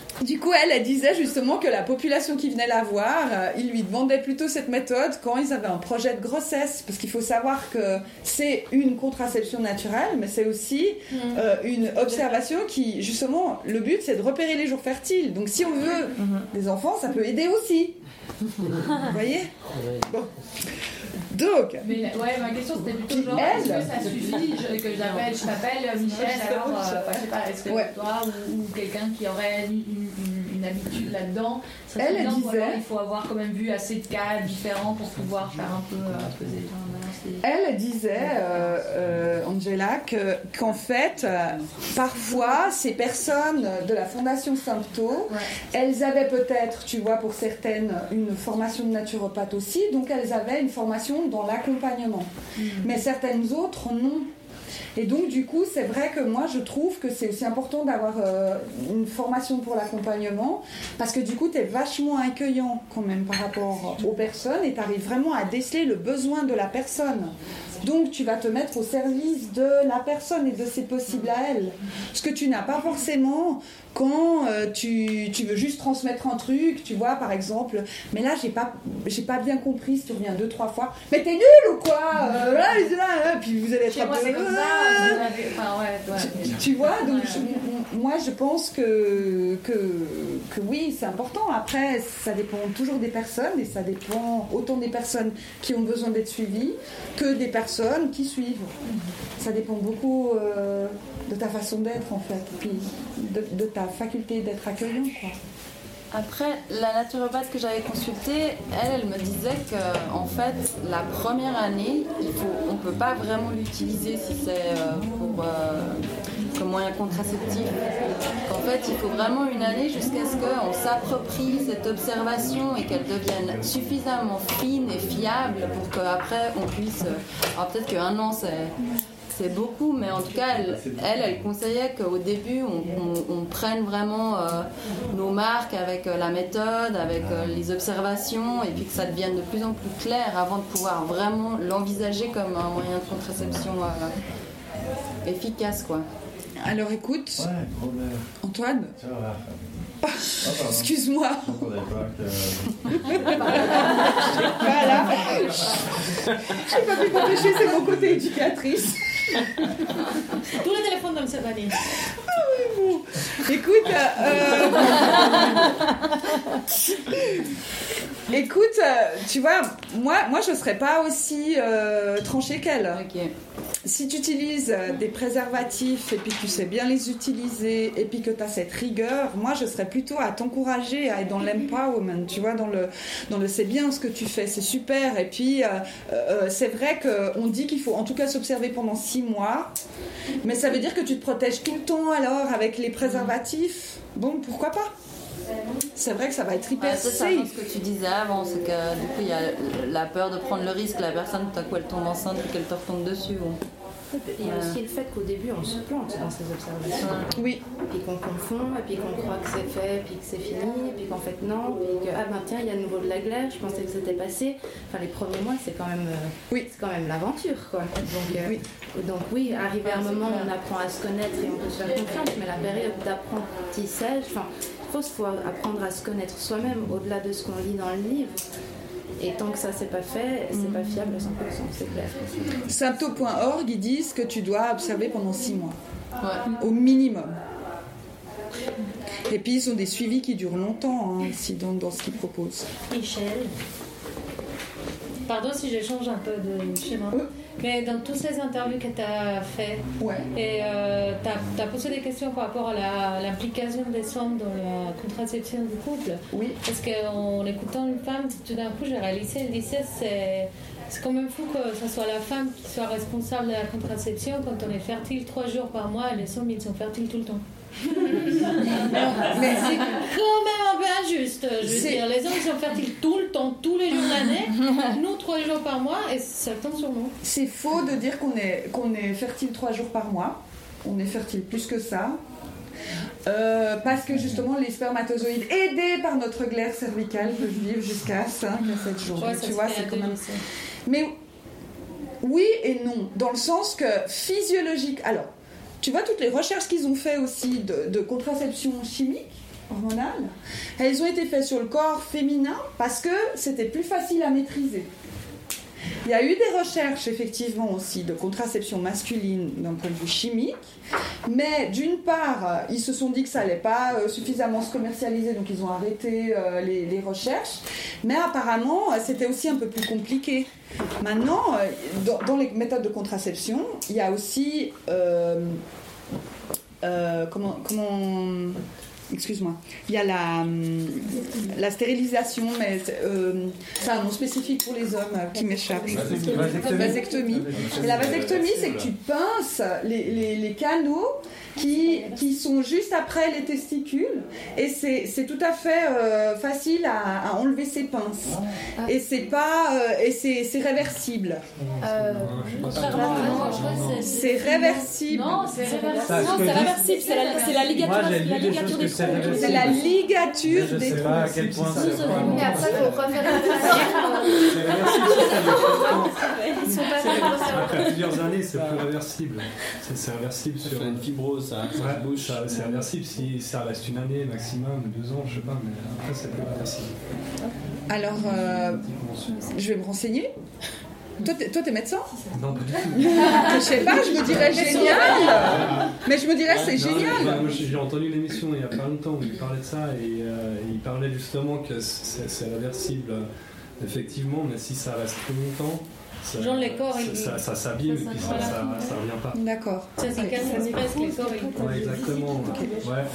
coup, elle disait justement que la population qui venait la voir, ils lui demandaient plutôt cette méthode quand ils avaient un projet de grossesse. Parce qu'il faut savoir que c'est une contraception naturelle, mais c'est aussi une observation qui, justement, le but, c'est de repérer les jours fertiles. Donc, si on veut des enfants, ça peut aider aussi. Vous voyez ? Bon. Donc, mais ma question c'était plutôt genre est-ce que ça suffit je t'appelle Michel, alors je sais pas, est-ce que toi ou quelqu'un qui aurait une habitude là-dedans, ça serait bien, ou alors il faut avoir quand même vu assez de cas différents pour pouvoir faire un peu peser les gens. Elle disait, Angela, qu'en fait, parfois, ces personnes de la Fondation Sympto, elles avaient peut-être, tu vois, pour certaines, une formation de naturopathe aussi, donc elles avaient une formation dans l'accompagnement. Mais certaines autres, non. Et donc, du coup, c'est vrai que moi, je trouve que c'est aussi important d'avoir une formation pour l'accompagnement, parce que du coup, tu es vachement accueillant quand même par rapport aux personnes et tu arrives vraiment à déceler le besoin de la personne. Donc, tu vas te mettre au service de la personne et de ses possibles à elle. Ce que tu n'as pas forcément quand tu veux juste transmettre un truc, tu vois, par exemple, mais là, j'ai pas bien compris si tu reviens 2-3 fois. Mais t'es nul ou quoi puis vous allez être un peu... Tu vois, donc moi, je pense que oui, c'est important. Après, ça dépend toujours des personnes et ça dépend autant des personnes qui ont besoin d'être suivies que des personnes qui suivent. Ça dépend beaucoup de ta façon d'être, en fait, et puis de ta faculté d'être accueillant, quoi. Après, la naturopathe que j'avais consultée, elle me disait que, en fait, la première année, on peut pas vraiment l'utiliser si c'est comme moyen contraceptif. Qu'en fait, il faut vraiment une année jusqu'à ce qu'on s'approprie cette observation et qu'elle devienne suffisamment fine et fiable pour qu'après on puisse. Alors peut-être qu'un an c'est beaucoup, mais en tout cas, elle conseillait qu'au début, on prenne vraiment nos marques avec la méthode, avec les observations, et puis que ça devienne de plus en plus clair avant de pouvoir vraiment l'envisager comme un moyen de contraception efficace, quoi. Alors écoute, Antoine, excuse-moi. Voilà. J'ai pas pu m'empêcher, c'est mon côté éducatrice. Tous les téléphones dans le savanier. Ah oui, bon. Écoute, écoute, tu vois, moi je serais pas aussi tranchée qu'elle. Okay. Si tu utilises des préservatifs et puis que tu sais bien les utiliser et puis que tu as cette rigueur, moi je serais plutôt à t'encourager à être dans l'empowerment, tu vois, dans le c'est bien ce que tu fais, c'est super. Et puis c'est vrai qu'on dit qu'il faut en tout cas s'observer pendant 6 mois, mais ça veut dire que tu te protèges tout le temps alors avec les préservatifs. Bon, pourquoi pas? C'est vrai que ça va être hyper safe. C'est ce que tu disais avant, c'est que du coup il y a la peur de prendre le risque, la personne tout à coup elle tombe enceinte et qu'elle te retombe dessus. Bon. Il y a aussi le fait qu'au début on se plante dans ces observations. Oui. Et puis qu'on confond, et puis qu'on croit que c'est fait, puis que c'est fini, et puis qu'en fait non, puis que tiens, il y a de nouveau de la glaire, je pensais que c'était passé. Enfin les premiers mois c'est quand même c'est quand même l'aventure, quoi. Donc oui, arrivé à un moment on apprend à se connaître et on peut se faire confiance, mais la période d'apprentissage, il faut apprendre à se connaître soi-même au-delà de ce qu'on lit dans le livre. Et tant que ça c'est pas fait, c'est pas fiable à 100%, c'est clair. Sympto.org, ils disent que tu dois observer pendant 6 mois, au minimum. Et puis ils ont des suivis qui durent longtemps aussi dans ce qu'ils proposent. Michel, pardon si je change un peu de schéma, mais dans toutes ces interviews que tu as fait, et tu as posé des questions par rapport à l'implication des hommes dans la contraception du couple. Oui. Parce qu'en écoutant une femme, tout d'un coup j'ai réalisé, elle disait c'est quand même fou que ce soit la femme qui soit responsable de la contraception quand on est fertile 3 jours par mois et les hommes ils sont fertiles tout le temps. Mais c'est quand même un peu injuste. Je veux dire, les hommes sont fertiles tout le temps, tous les jours de l'année. Nous 3 jours par mois et ça tombe sur nous. C'est faux de dire qu'on est fertile 3 jours par mois. On est fertile plus que ça. Parce que justement les spermatozoïdes aidés par notre glaire cervicale peuvent vivre jusqu'à 5 à 7 jours. Tu vois, c'est quand même... Mais oui et non, dans le sens que physiologique... Alors, tu vois toutes les recherches qu'ils ont fait aussi de contraception chimique, hormonales. Elles ont été faites sur le corps féminin parce que c'était plus facile à maîtriser. Il y a eu des recherches effectivement aussi de contraception masculine d'un point de vue chimique, mais d'une part, ils se sont dit que ça n'allait pas suffisamment se commercialiser, donc ils ont arrêté les recherches, mais apparemment c'était aussi un peu plus compliqué. Maintenant, dans les méthodes de contraception, il y a aussi... Excuse-moi. Il y a la stérilisation, mais c'est un nom spécifique pour les hommes qui m'échappe. Vasectomie. Et la vasectomie, c'est que tu pinces les canaux qui sont juste après les testicules, et c'est tout à fait facile à enlever ces pinces. Et c'est réversible. C'est réversible. Non, c'est réversible. C'est la ligature des troncs. C'est la ligature des troncs. Je sais pas à quel point c'est. Mais après, il faut refaire après plusieurs années, c'est plus réversible. C'est réversible sur une fibrose, ça bouge. C'est réversible si ça reste une année maximum, 2 ans, je sais pas, mais après c'est plus réversible. Alors, je vais me renseigner. Toi, t'es médecin ? Non, pas du tout. Je sais pas, je me dirais génial. Mais je me dirais c'est génial. J'ai entendu l'émission il y a pas longtemps où il parlait de ça et il parlait justement que c'est réversible effectivement, mais si ça reste trop longtemps, genre les corps, ça s'abîme et puis ça revient pas. D'accord. Ça s'écasse, ça se presse, les corps. Ouais, exactement. Ouais,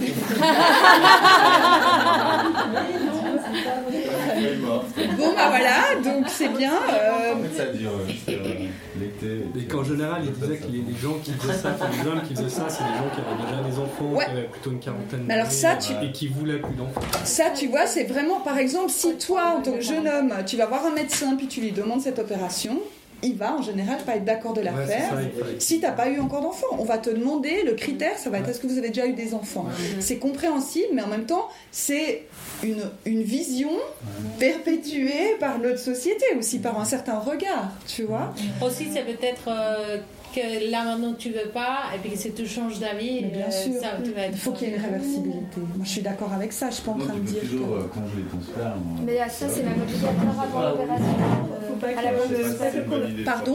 Bon bah voilà, donc c'est bien. Ça dure l'été. Et qu'en général, il disait que les gens qui faisaient ça, les hommes qui faisaient ça, c'est des gens qui avaient déjà des enfants, qui avaient plutôt une quarantaine d'années, alors ça, et qui voulaient plus d'enfants. Ça, tu vois, c'est vraiment, par exemple, si toi, en tant que jeune homme, tu vas voir un médecin puis tu lui demandes cette opération, il va en général pas être d'accord de la faire si t'as pas eu encore d'enfants. On va te demander, le critère, ça va être est-ce que vous avez déjà eu des enfants. C'est compréhensible, mais en même temps, c'est une vision perpétuée par notre société, aussi par un certain regard, tu vois. Aussi, c'est peut-être que là maintenant tu veux pas et puis que si tu changes d'avis, bien sûr, ça, tu vas être... il faut qu'il y ait une réversibilité. Moi je suis d'accord avec ça, je suis pas en train de dire toujours congeler ton sperme. Mais ça c'est même obligatoire avant l'opération. Pardon ?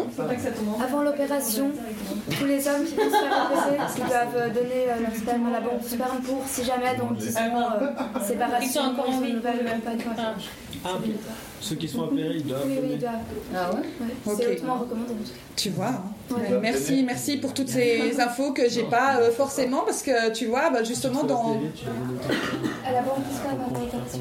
Avant l'opération, tous les hommes qui vont se faire opérer, ils doivent donner leur sperme à la banque de sperme pour si jamais dans 10 ans séparation. Ils sont encore en vie. Ceux qui sont opérés, ils doivent. Oui, ils doivent. Ah ouais, C'est hautement recommandé. Tu vois, hein. Merci pour toutes ces infos que j'ai pas forcément, parce que tu vois, justement dans. À la banque de sperme avant l'opération.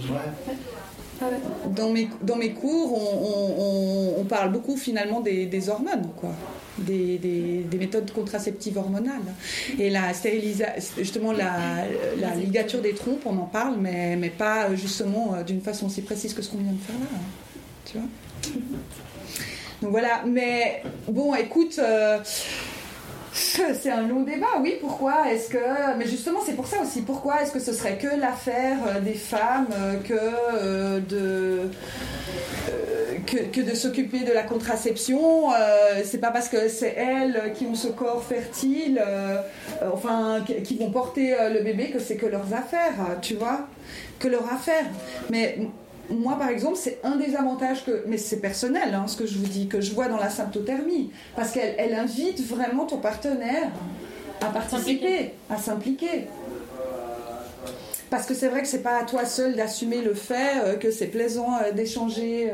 Dans mes cours, on parle beaucoup finalement des hormones, quoi. Des méthodes contraceptives hormonales. Et la justement la ligature des trompes, on en parle, mais pas justement d'une façon aussi précise que ce qu'on vient de faire là. Tu vois ? Donc voilà, mais bon, écoute, c'est un long débat, oui, pourquoi est-ce que... Mais justement, c'est pour ça aussi, pourquoi est-ce que ce serait que l'affaire des femmes que de s'occuper de la contraception, c'est pas parce que c'est elles qui ont ce corps fertile, qui vont porter le bébé que c'est que leurs affaires, tu vois, que leur affaire. Mais moi, par exemple, c'est un des avantages mais c'est personnel, hein, ce que je vous dis, que je vois dans la symptothermie, parce qu'elle invite vraiment ton partenaire à participer, à s'impliquer. Parce que c'est vrai que c'est pas à toi seul d'assumer le fait que c'est plaisant d'échanger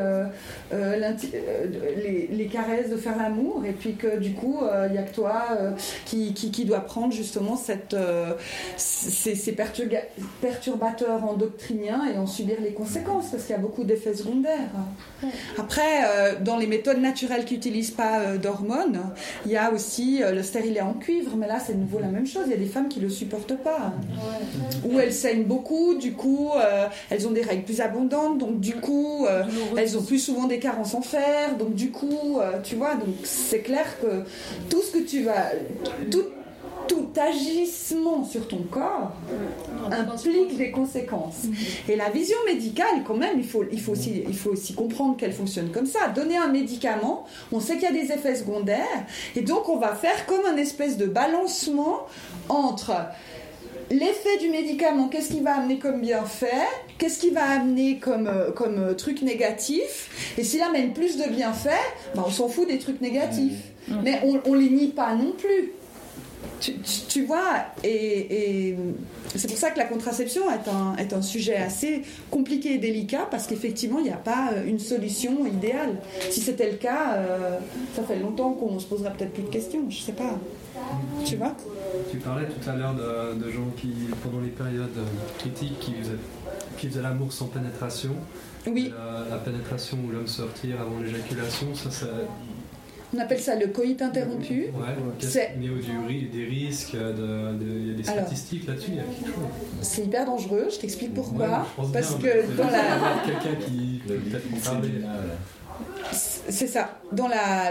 les caresses, de faire l'amour, et puis que du coup il y a que toi qui doit prendre justement ces perturbateurs endocriniens et en subir les conséquences, parce qu'il y a beaucoup d'effets secondaires. Après, dans les méthodes naturelles qui n'utilisent pas d'hormones, il y a aussi le stérilet en cuivre, mais là c'est de nouveau la même chose. Il y a des femmes qui le supportent pas, ou elles saignent beaucoup, du coup elles ont des règles plus abondantes, donc du coup elles ont plus souvent des carences en fer, donc du coup tu vois, donc c'est clair que tout ce que tu vas tout agissement sur ton corps implique des conséquences. Et la vision médicale, quand même, il faut aussi comprendre qu'elle fonctionne comme ça. Donner un médicament, on sait qu'il y a des effets secondaires, et donc on va faire comme un espèce de balancement entre l'effet du médicament, qu'est-ce qu'il va amener comme bienfait, qu'est-ce qu'il va amener comme truc négatif, et s'il amène plus de bienfaits, on s'en fout des trucs négatifs. Mais on les nie pas non plus. Tu vois, et c'est pour ça que la contraception est un sujet assez compliqué et délicat, parce qu'effectivement, il n'y a pas une solution idéale. Si c'était le cas, ça fait longtemps qu'on se poserait peut-être plus de questions, je sais pas. Tu vois ? Tu parlais tout à l'heure de gens qui, pendant les périodes critiques, qui faisaient l'amour sans pénétration. Oui. La pénétration où l'homme se retire avant l'éjaculation, ça... On appelle ça le coït interrompu. Mais des risques, il y a des statistiques là-dessus, il y a quelque chose. C'est hyper dangereux, je t'explique pourquoi. Parce bien, que dans la... quelqu'un qui peut peut-être en parler. C'est ça. Dans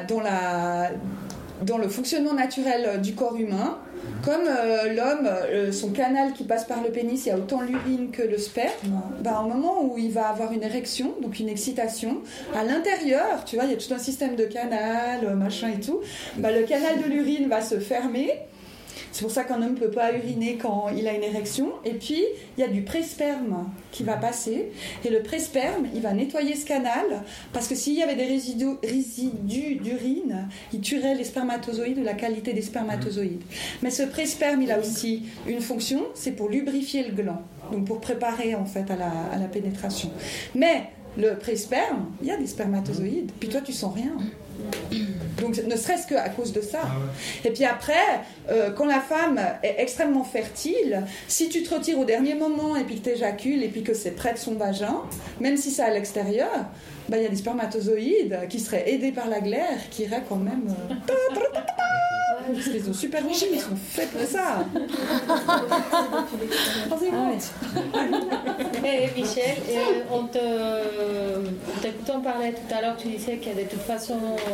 le fonctionnement naturel du corps humain, comme l'homme, son canal qui passe par le pénis, il y a autant l'urine que le sperme, au moment où il va avoir une érection, donc une excitation, à l'intérieur, tu vois, il y a tout un système de canal, machin et tout, le canal de l'urine va se fermer. C'est pour ça qu'un homme ne peut pas uriner quand il a une érection. Et puis, il y a du pré-sperme qui va passer. Et le pré-sperme, il va nettoyer ce canal, parce que s'il y avait des résidus d'urine, il tuerait les spermatozoïdes ou la qualité des spermatozoïdes. Mais ce pré-sperme, il a aussi une fonction, c'est pour lubrifier le gland. Donc pour préparer en fait à la pénétration. Mais le pré-sperme, il y a des spermatozoïdes. Puis toi, tu sens rien. Donc ne serait-ce qu'à cause de ça. Et puis après, quand la femme est extrêmement fertile, si tu te retires au dernier moment et puis que tu éjacules et puis que c'est près de son vagin, même si c'est à l'extérieur, il y a des spermatozoïdes qui seraient aidés par la glaire, qui iraient quand même... Parce qu'ils ont super envie, ils sont faits pour ça. Et Michel, en t'écoutant parler tout à l'heure, tu disais que de toute façon,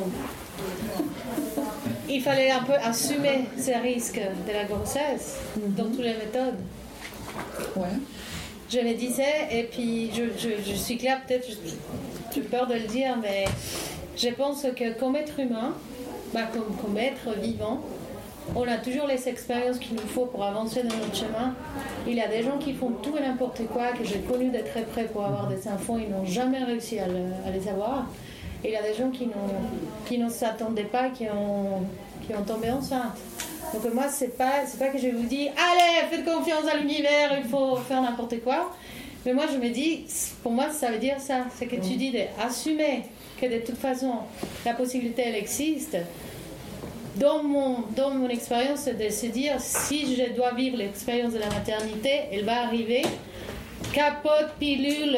il fallait un peu assumer ces risques de la grossesse dans toutes les méthodes. Ouais. Je me disais, et puis je suis claire, peut-être j'ai peur de le dire, mais je pense que comme être humain, comme être vivant, on a toujours les expériences qu'il nous faut pour avancer dans notre chemin. Il y a des gens qui font tout et n'importe quoi, que j'ai connu de très près pour avoir des enfants, ils n'ont jamais réussi à les avoir. Et il y a des gens qui ne s'attendaient pas, qui ont tombé enceintes. Donc moi, c'est pas que je vous dis, allez, faites confiance à l'univers, il faut faire n'importe quoi. Mais moi, je me dis, pour moi, ça veut dire ça. C'est que tu dis d'assumer que de toute façon, la possibilité, elle existe. Dans mon expérience, c'est de se dire, si je dois vivre l'expérience de la maternité, elle va arriver. Capote, pilule,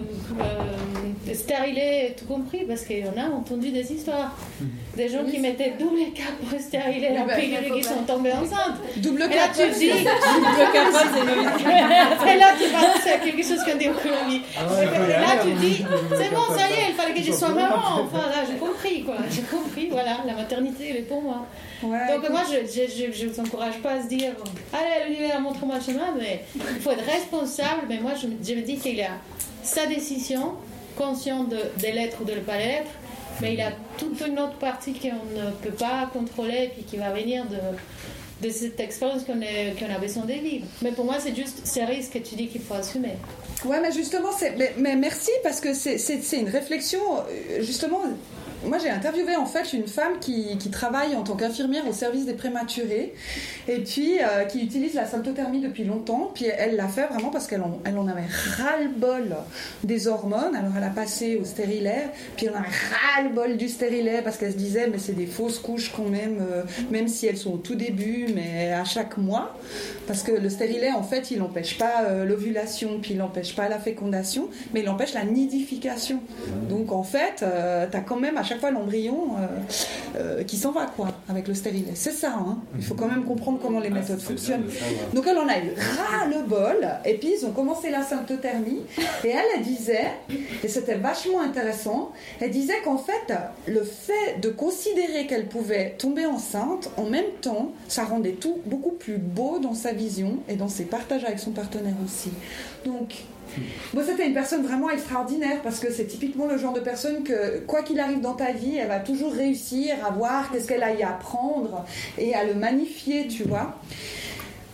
stérilet, tout compris, parce qu'on a entendu des histoires. Des gens qui mettaient double cap pour stériler la pilule et qui sont tombés enceintes. Double cap. Et là, tu dis... Double capote, c'est Et là, tu penses à quelque chose qu'on dit en Colombie. Et là, tu dis, c'est bon, ça y est, il fallait que je sois maman. Enfin, là, j'ai compris, quoi. J'ai compris, voilà, la maternité, elle est pour moi. Ouais, donc moi, je ne vous encourage pas à se dire, allez, l'univers, montre-moi le chemin, mais il faut être responsable. Mais moi, je me dis qu'il y a sa décision, conscient de l'être ou de ne pas l'être, mais il y a toute une autre partie qu'on ne peut pas contrôler et puis qui va venir de cette expérience qu'on a besoin de vivre. Mais pour moi, c'est juste ces risques que tu dis qu'il faut assumer. Ouais, mais justement, mais merci, parce que c'est une réflexion, justement... Moi, j'ai interviewé en fait une femme qui travaille en tant qu'infirmière au service des prématurés et puis qui utilise la symptothermie depuis longtemps. Puis elle l'a fait vraiment parce qu'elle en avait ras-le-bol des hormones. Alors elle a passé au stérilet, puis elle en avait ras-le-bol du stérilet parce qu'elle se disait mais c'est des fausses couches quand même, même si elles sont au tout début, mais à chaque mois. Parce que le stérilet, en fait, il n'empêche pas l'ovulation, puis il n'empêche pas la fécondation, mais il empêche la nidification. Donc en fait, t'as quand même à chaque fois l'embryon qui s'en va, quoi, avec le stérilet. C'est ça, hein. Il faut quand même comprendre comment les méthodes fonctionnent. Donc elle en a eu ras-le-bol, et puis ils ont commencé la symptothermie, et elle disait, et c'était vachement intéressant, elle disait qu'en fait, le fait de considérer qu'elle pouvait tomber enceinte, en même temps, ça rendait tout beaucoup plus beau dans sa vision, et dans ses partages avec son partenaire aussi. Donc... Moi, c'était une personne vraiment extraordinaire parce que c'est typiquement le genre de personne que, quoi qu'il arrive dans ta vie, elle va toujours réussir à voir qu'est-ce qu'elle a à y apprendre et à le magnifier, tu vois.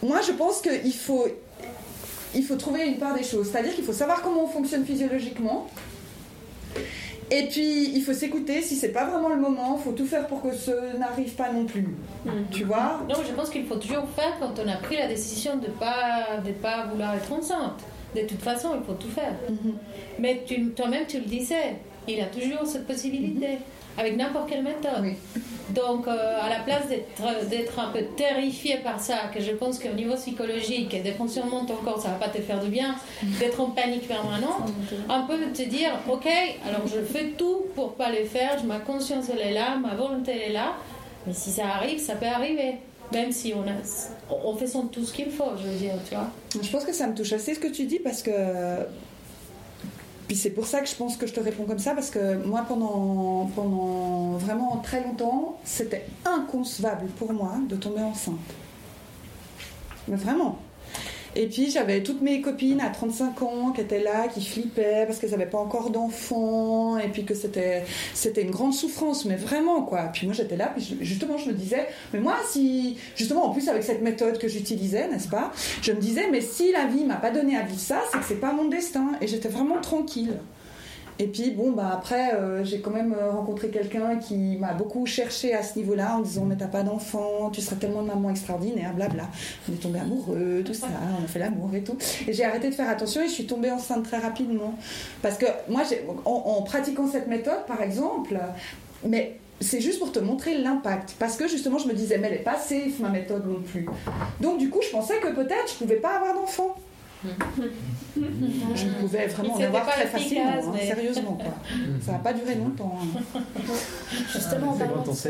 moi je pense qu'il faut trouver une part des choses. C'est-à-dire qu'il faut savoir comment on fonctionne physiologiquement. Et puis, il faut s'écouter. Si c'est pas vraiment le moment, il faut tout faire pour que ce n'arrive pas non plus. Tu vois ? Non, je pense qu'il faut toujours faire quand on a pris la décision de pas vouloir être enceinte. De toute façon, il faut tout faire. Mais toi-même, tu le disais, il y a toujours cette possibilité, avec n'importe quelle méthode. Oui. Donc, à la place d'être un peu terrifié par ça, que je pense qu'au niveau psychologique et des fonctionnements de ton corps, ça va pas te faire du bien, d'être en panique permanente, un peu de te dire, ok, alors je fais tout pour pas le faire, ma conscience elle est là, ma volonté elle est là, mais si ça arrive, ça peut arriver. Même si on fait tout ce qu'il faut, je veux dire, tu vois. Je pense que ça me touche assez ce que tu dis, parce que... Puis c'est pour ça que je pense que je te réponds comme ça, parce que moi, pendant vraiment très longtemps, c'était inconcevable pour moi de tomber enceinte. Mais vraiment. Et puis j'avais toutes mes copines à 35 ans qui étaient là, qui flippaient parce qu'elles n'avaient pas encore d'enfants, et puis que c'était une grande souffrance, mais vraiment quoi. Puis moi j'étais là, puis justement je me disais, mais moi si, justement en plus avec cette méthode que j'utilisais, n'est-ce pas, je me disais, mais si la vie m'a pas donné à vivre ça, c'est que c'est pas mon destin, et j'étais vraiment tranquille. Et puis bon bah après j'ai quand même rencontré quelqu'un qui m'a beaucoup cherché à ce niveau-là en disant mais t'as pas d'enfant, tu seras tellement une maman extraordinaire, blabla. On est tombés amoureux, tout ça, on a fait l'amour et tout. Et j'ai arrêté de faire attention et je suis tombée enceinte très rapidement. Parce que moi en pratiquant cette méthode par exemple, mais c'est juste pour te montrer l'impact. Parce que justement je me disais mais elle est pas safe ma méthode non plus. Donc du coup je pensais que peut-être je pouvais pas avoir d'enfant. Je pouvais vraiment en avoir très facilement, sérieusement quoi. Ça n'a pas duré longtemps. Justement, en parlant de ça,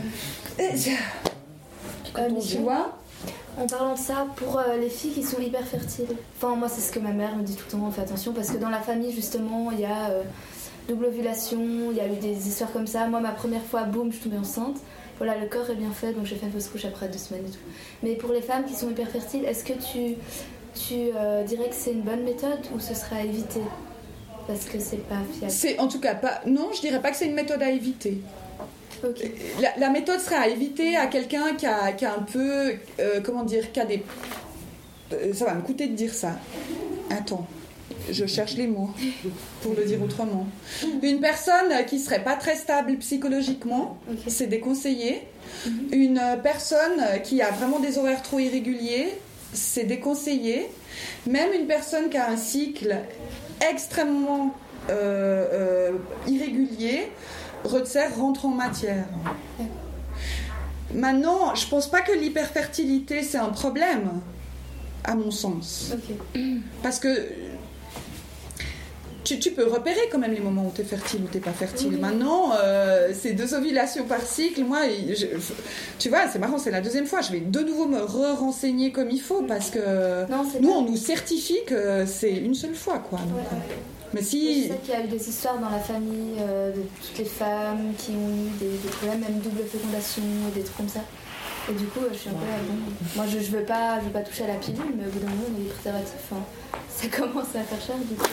tu vois, en parlant de ça, pour les filles qui sont hyper fertiles, enfin moi c'est ce que ma mère me dit tout le temps, fais attention parce que dans la famille justement il y a double ovulation, il y a eu des histoires comme ça. Moi ma première fois, boum, je suis tombée enceinte. Voilà, le corps est bien fait, donc j'ai fait une fausse couche après 2 semaines et tout. Mais pour les femmes qui sont hyper fertiles, est-ce que tu dirais que c'est une bonne méthode ou ce serait à éviter parce que c'est pas fiable? C'est en tout cas pas. Non, je dirais pas que c'est une méthode à éviter. Okay. La méthode serait à éviter à quelqu'un qui a un peu comment dire, qui a des. Ça va me coûter de dire ça. Attends, je cherche les mots pour le dire autrement. Une personne qui serait pas très stable psychologiquement, c'est déconseillé. Une personne qui a vraiment des horaires trop irréguliers, c'est déconseillé. Même une personne qui a un cycle extrêmement irrégulier, rentre en matière. Maintenant, je pense pas que l'hyperfertilité c'est un problème, à mon sens. Parce que tu peux repérer quand même les moments où tu es fertile ou tu n'es pas fertile. Maintenant, c'est 2 ovulations par cycle. Moi, tu vois, c'est marrant, c'est la 2e fois. Je vais de nouveau me renseigner comme il faut parce que nous, on nous certifie que c'est une seule fois, quoi. Donc, mais si... Je sais qu'il y a eu des histoires dans la famille de toutes les femmes qui ont eu des problèmes, même double fécondation, des trucs comme ça. Et du coup, je suis un peu bon. Moi, je veux pas toucher à la pilule, mais au bout d'un moment, on a des préservatifs. Ça commence à faire cher, du coup.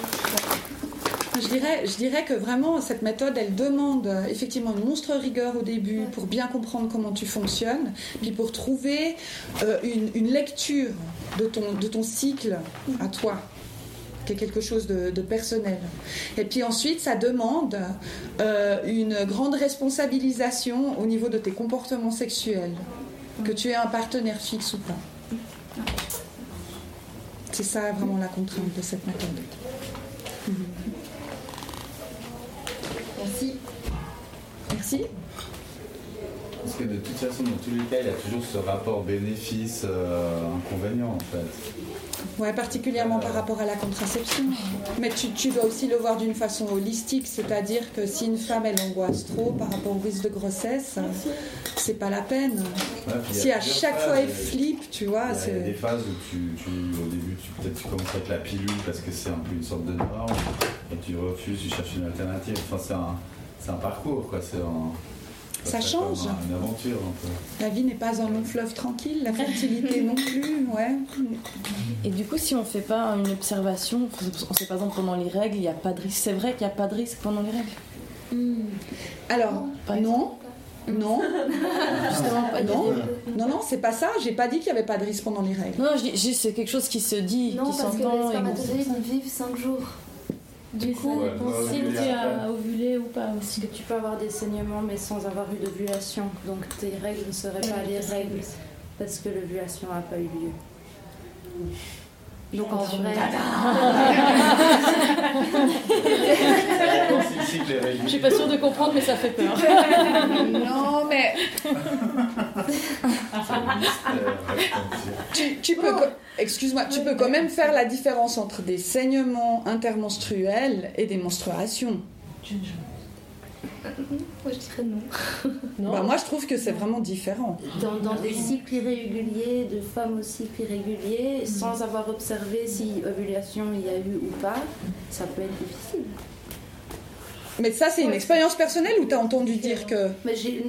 Je dirais que vraiment, cette méthode, elle demande effectivement une monstre rigueur au début pour bien comprendre comment tu fonctionnes, puis pour trouver une lecture de ton cycle à toi, qui est quelque chose de personnel. Et puis ensuite, ça demande une grande responsabilisation au niveau de tes comportements sexuels, que tu aies un partenaire fixe ou pas. C'est ça vraiment la contrainte de cette méthode. Merci. Parce que de toute façon, dans tous les cas, il y a toujours ce rapport bénéfice-inconvénient en fait. Ouais, particulièrement par rapport à la contraception. Mais tu dois aussi le voir d'une façon holistique, c'est-à-dire que si une femme elle angoisse trop par rapport au risque de grossesse, c'est pas la peine. Ouais, si à chaque fois elle flippe, tu vois. Il y a des phases où au début, peut-être tu commences avec la pilule parce que c'est un peu une sorte de norme, et tu refuses, tu cherches une alternative. Enfin, c'est un parcours, quoi. Ça change. Une aventure un peu. La vie n'est pas un long fleuve tranquille, la fertilité non plus, ouais. Et du coup, si on ne fait pas une observation, on sait par exemple pendant les règles, il n'y a pas de risque. C'est vrai qu'il n'y a pas de risque pendant les règles. Alors, non. Non. Justement, pas non, c'est pas ça. J'ai pas dit qu'il n'y avait pas de risque pendant les règles. Non, je dis juste c'est quelque chose qui se dit, Non, qui parce que s'entend. les spermatozoïdes ils vivent 5 jours. Du coup, si tu as ovulé ou pas aussi. Que tu peux avoir des saignements mais sans avoir eu d'ovulation. Donc tes règles ne seraient pas des règles parce que l'ovulation n'a pas eu lieu. Donc en vrai... Je suis pas sûre de comprendre, mais ça fait peur. Non, mais... tu peux... Excuse-moi, tu peux quand même faire la différence entre des saignements intermenstruels et des menstruations. Moi je dirais non. Bah, moi je trouve que c'est vraiment différent. Dans des cycles irréguliers, de femmes aux cycles irréguliers, sans avoir observé si ovulation il y a eu ou pas, ça peut être difficile. Mais ça c'est une expérience personnelle ou t'as entendu dire que... Mais j'ai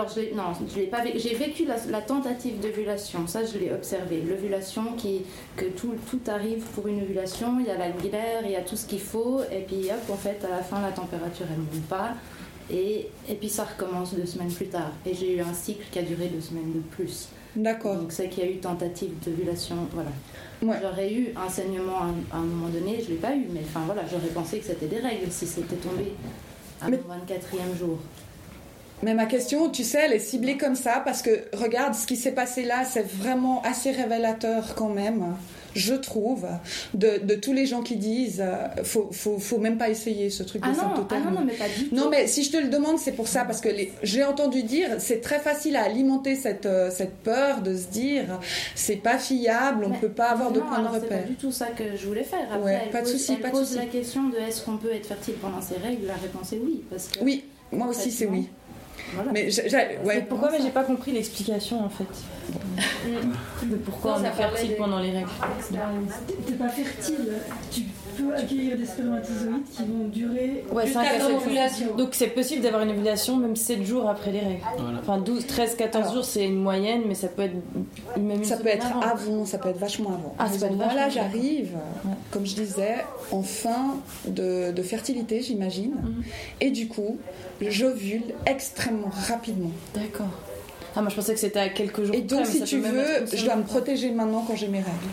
vécu la tentative d'ovulation, ça je l'ai observé. L'ovulation, que tout arrive pour une ovulation, il y a la glaire, il y a tout ce qu'il faut, et puis hop, en fait, à la fin, la température elle ne monte pas, et puis ça recommence 2 semaines plus tard. Et j'ai eu un cycle qui a duré 2 semaines de plus. D'accord. Donc c'est qu'il y a eu tentative d'ovulation, voilà. Ouais. J'aurais eu un saignement à un moment donné, je ne l'ai pas eu, mais enfin voilà, j'aurais pensé que c'était des règles si c'était tombé à mon 24e jour. Mais ma question, tu sais, elle est ciblée comme ça parce que regarde, ce qui s'est passé là, c'est vraiment assez révélateur quand même, je trouve, de tous les gens qui disent faut même pas essayer ce truc de symptothermie. Non, mais pas du tout. Non, mais si je te le demande, c'est pour ça, parce que j'ai entendu dire, c'est très facile à alimenter cette peur de se dire c'est pas fiable, on peut pas avoir de point de repère. C'est pas du tout ça que je voulais faire. Après, ouais, pas de souci, elle pose la question de est-ce qu'on peut être fertile pendant ces règles. La réponse est oui, parce que oui, moi aussi c'est oui. Voilà. Mais pourquoi j'ai pas compris l'explication en fait de pourquoi on est fertile pendant les règles. T'es pas fertile, tu peux accueillir des spermatozoïdes qui vont durer jusqu'à ton ovulation. Donc c'est possible d'avoir une ovulation même 7 jours après les règles. Voilà. Enfin 12, 13, 14 jours c'est une moyenne, mais ça peut être même une ça peut être avant, ça peut être vachement avant. À ce moment-là, j'arrive, comme je disais, en fin de fertilité, j'imagine, et du coup, j'ovule extrêmement rapidement. D'accord. Ah, moi je pensais que c'était à quelques jours. Et donc, près, si tu veux, je dois me protéger maintenant quand j'ai mes règles.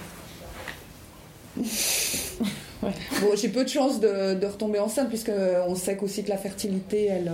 Ouais. Bon, j'ai peu de chances de retomber enceinte puisqu'on sait qu'aussi que la fertilité, elle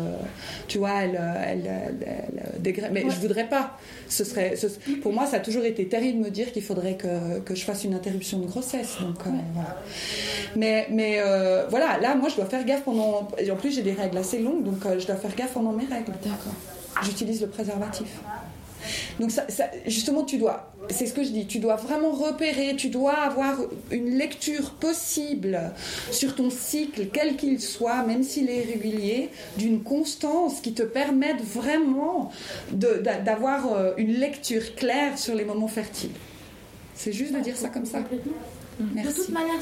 dégrade. Mais je voudrais pas. Pour moi, ça a toujours été terrible de me dire qu'il faudrait que je fasse une interruption de grossesse. Donc, voilà. Mais voilà, là, moi, je dois faire gaffe pendant. Et en plus, j'ai des règles assez longues, donc je dois faire gaffe pendant mes règles. D'accord. J'utilise le préservatif. Donc justement, c'est ce que je dis, tu dois vraiment repérer, tu dois avoir une lecture possible sur ton cycle, quel qu'il soit, même s'il est irrégulier, d'une constance qui te permette vraiment d'avoir une lecture claire sur les moments fertiles. C'est juste de dire ça comme ça. Merci. De toute manière,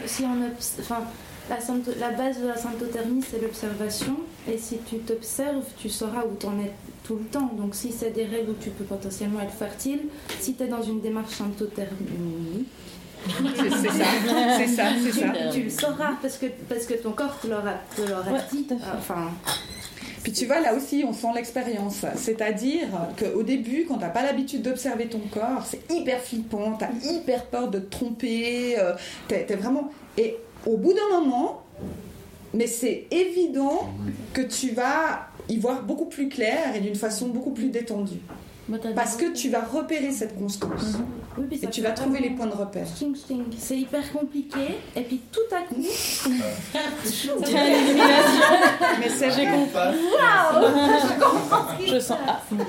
la base de la symptothermie, c'est l'observation. Et si tu t'observes, tu sauras où tu en es tout le temps. Donc si c'est des règles où tu peux potentiellement être fertile, si tu es dans une démarche symptothermie, c'est ça. Tu le sauras parce que ton corps te l'aura dit. Puis tu vois, là aussi, on sent l'expérience. C'est-à-dire qu'au début, quand t'as pas l'habitude d'observer ton corps, c'est hyper flippant, t'as hyper peur de te tromper, t'es vraiment... Et au bout d'un moment, mais c'est évident que tu vas y voir beaucoup plus clair et d'une façon beaucoup plus détendue. Parce que tu vas repérer cette constance. Oui, et tu vas trouver les points de repère. C'est hyper compliqué. Et puis tout à coup... Mais c'est j'ai compris. Waouh, je comprends. Je sens...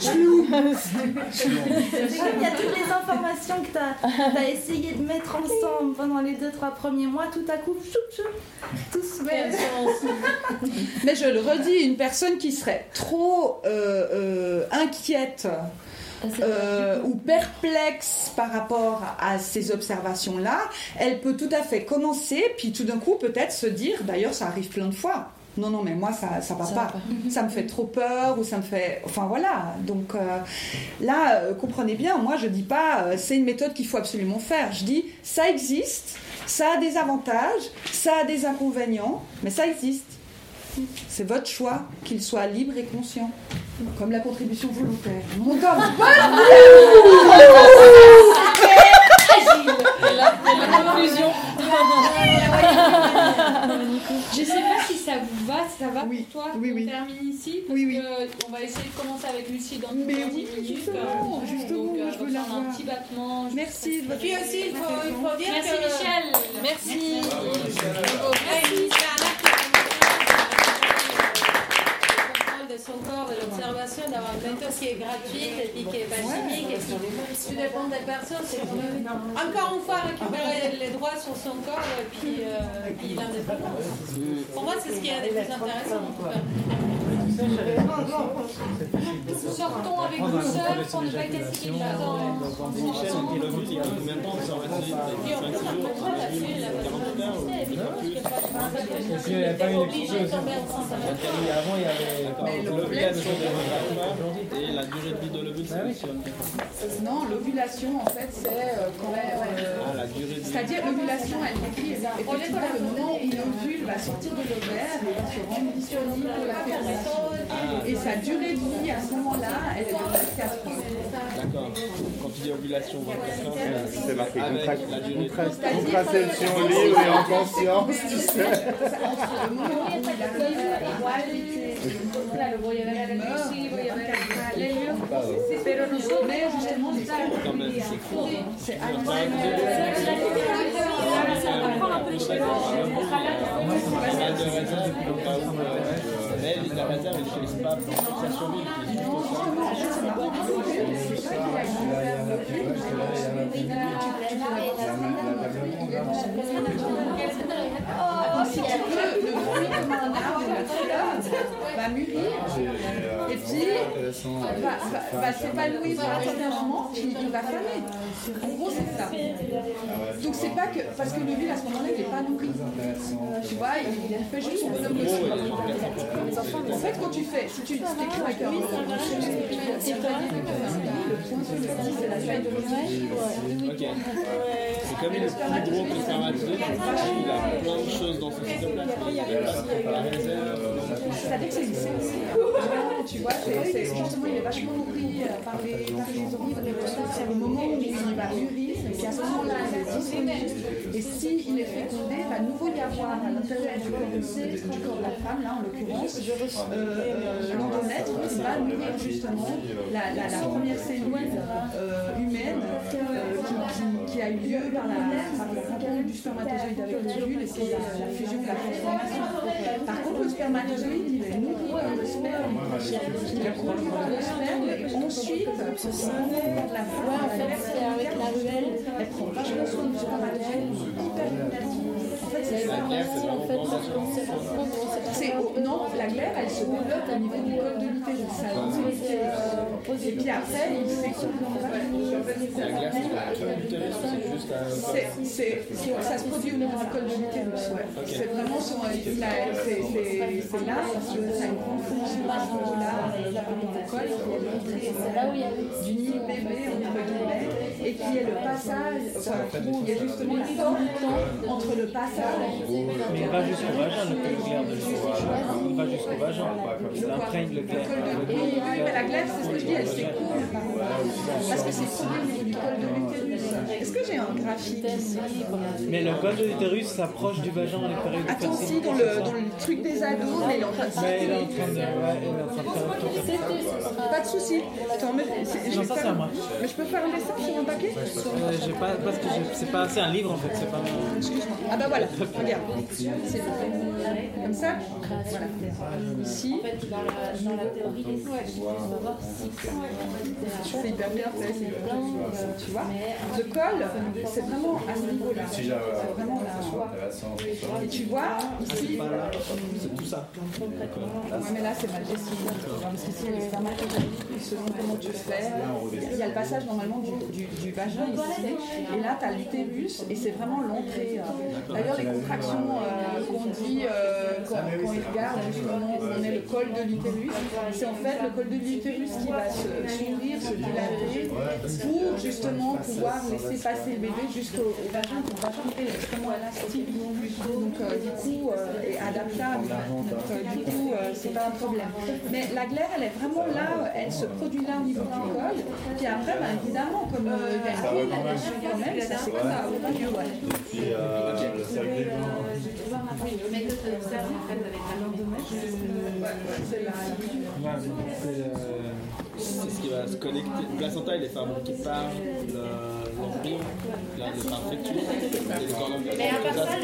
Il y a toutes les informations que tu as essayé de mettre ensemble pendant les 2-3 premiers mois. Tout à coup, tout se met. Mais je le redis, une personne qui serait trop inquiète ou perplexe par rapport à ces observations-là, elle peut tout à fait commencer, puis tout d'un coup peut-être se dire, d'ailleurs ça arrive plein de fois, non mais moi ça va pas, ça me fait trop peur, ou ça me fait... Enfin voilà, donc là, comprenez bien, moi je dis pas c'est une méthode qu'il faut absolument faire, je dis ça existe, ça a des avantages, ça a des inconvénients, mais ça existe. C'est votre choix, qu'il soit libre et conscient. Comme la contribution volontaire. Mon homme, L'inclusion. Je sais pas si ça vous va, si ça va oui. pour toi. Oui, oui. On termine ici parce que on va essayer de commencer avec Lucie dans 10 minutes. Justement, donc, je veux l'avoir. un petit battement. Merci. Et puis aussi, il faut dire merci que... Michel. Merci. De son corps, de l'observation, d'avoir une méthode qui est gratuite et puis qui est pas chimique et qui tout dépend des personnes. C'est encore une fois récupérer les droits sur son corps et puis l'indépendance. Pour moi, c'est ce qui est le plus intéressant en tout cas. Sortons avec douceur pour ne pas casser le temps. Michel, il a vu il y a combien de temps de s'enregistrer 5-6 jours, 40 heures ou est-ce qu'il n'y avait pas une explication aussi? Avant, il y avait l'ovulation et la durée de vie de l'ovulation. Non, l'ovulation, en fait, c'est quand c'est-à-dire l'ovulation, elle décrit effectivement le moment où l'ovule va sortir de l'ovaire et va se rendre disponible pour la fécondation. Et sa durée de vie à ce moment-là, elle est de 24 heures. D'accord. Quand tu dis ovulation, c'est marqué contraception libre et en conscience, tu sais. Le moment où il la réserve, elle ne utilise pas pour ça survie. Si tu veux, le fruit comme un arbre va mûrir et puis va s'épanouir sur un certain moment, puis il va faner. En gros, c'est ça. Donc c'est pas que parce que l'ovule à ce moment-là il n'est pas nourri. Tu vois, il fait juste son bonhomme de sang. En fait, quand tu fais, si tu t'écris avec un c'est la taille de l'ovule. C'est comme il est plus gros que Sarrazin, il a plein de choses dans son cytoplasme. C'est-à-dire que c'est une série. Tu vois, justement, il est vachement nourri par les ovules. C'est le moment où il va mûrir, et puis à ce moment-là, il est disponible. Et s'il est fécondé, il va à nouveau y avoir à l'intérieur du corps de la femme, là en l'occurrence, l'endomètre qui va nourrir justement la première cellule humaine qui a eu lieu par la rencontre du spermatozoïde avec l'ovule, et c'est la fusion de la transformation. Par contre, le spermatozoïde, il est nourri par le sperme, il est produit par le sperme, et ensuite, la fois, avec la ruelle, elle prend vachement soin du spermatozoïde, hyper en fait, c'est ça. Non, la glaire, elle se développe au niveau du col de l'utérus. Et puis après, il s'écoule dans la glaire, ça se produit au niveau du col de l'utérus. C'est vraiment c'est là, parce que ça a une grande fonction à ce niveau-là, le col, c'est là où il y a du nid bébé, entre guillemets, et qui est le passage, où il y a justement la forme du temps entre le passage. Mais il va jusqu'au vagin, le glaire de l'utérus. Il va jusqu'au vagin. Il imprègne le glaire. Oui, mais la glaire, c'est ce que je dis, elle s'écoule parce que c'est produit au niveau du col de l'utérus. Est-ce que j'ai un graphique ici? Mais le col de l'utérus s'approche du vagin en période de attends, si, dans le truc des ados, mais il est en train de faire un tour. Pas de soucis. Non, ça c'est à moi. Mais je peux faire un dessin sur un papier? J'ai pas, parce que c'est pas assez un livre en fait, c'est pas. Excuse-moi. Ah bah voilà, regarde. C'est comme ça. Voilà. Ici. En fait, dans la théorie, on va voir si c'est hyper bien fait, c'est hyper bien. Tu vois, le col, c'est vraiment à ce niveau-là. C'est vraiment là. Et tu vois, ici. C'est tout ça. Ouais, mais là, c'est mal dessiné. Parce qu'ici, les spermatozoïdes, selon comment tu fais, il y a le passage normalement du vagin ici. Et là, tu as l'utérus et c'est vraiment l'entrée. D'ailleurs, les contractions qu'on dit, quand ils regardent justement où on est le col de l'utérus, c'est en fait le col de l'utérus qui va s'ouvrir, se dilater pour justement pouvoir laisser passer le bébé jusqu'au vagin. Le vagin est extrêmement élastique, donc du coup est adaptable. Donc du coup c'est pas un problème. Mais la glaire elle est vraiment là, elle se produit là au niveau du col. Puis après évidemment comme il y a une dilation quand même, ça c'est comme ça. Puis le sac des bains. C'est ce qui va se connecter. Le placenta il est fabriqué par l'embryon, par le fœtus et le cordon ombilical. Mais à part ça,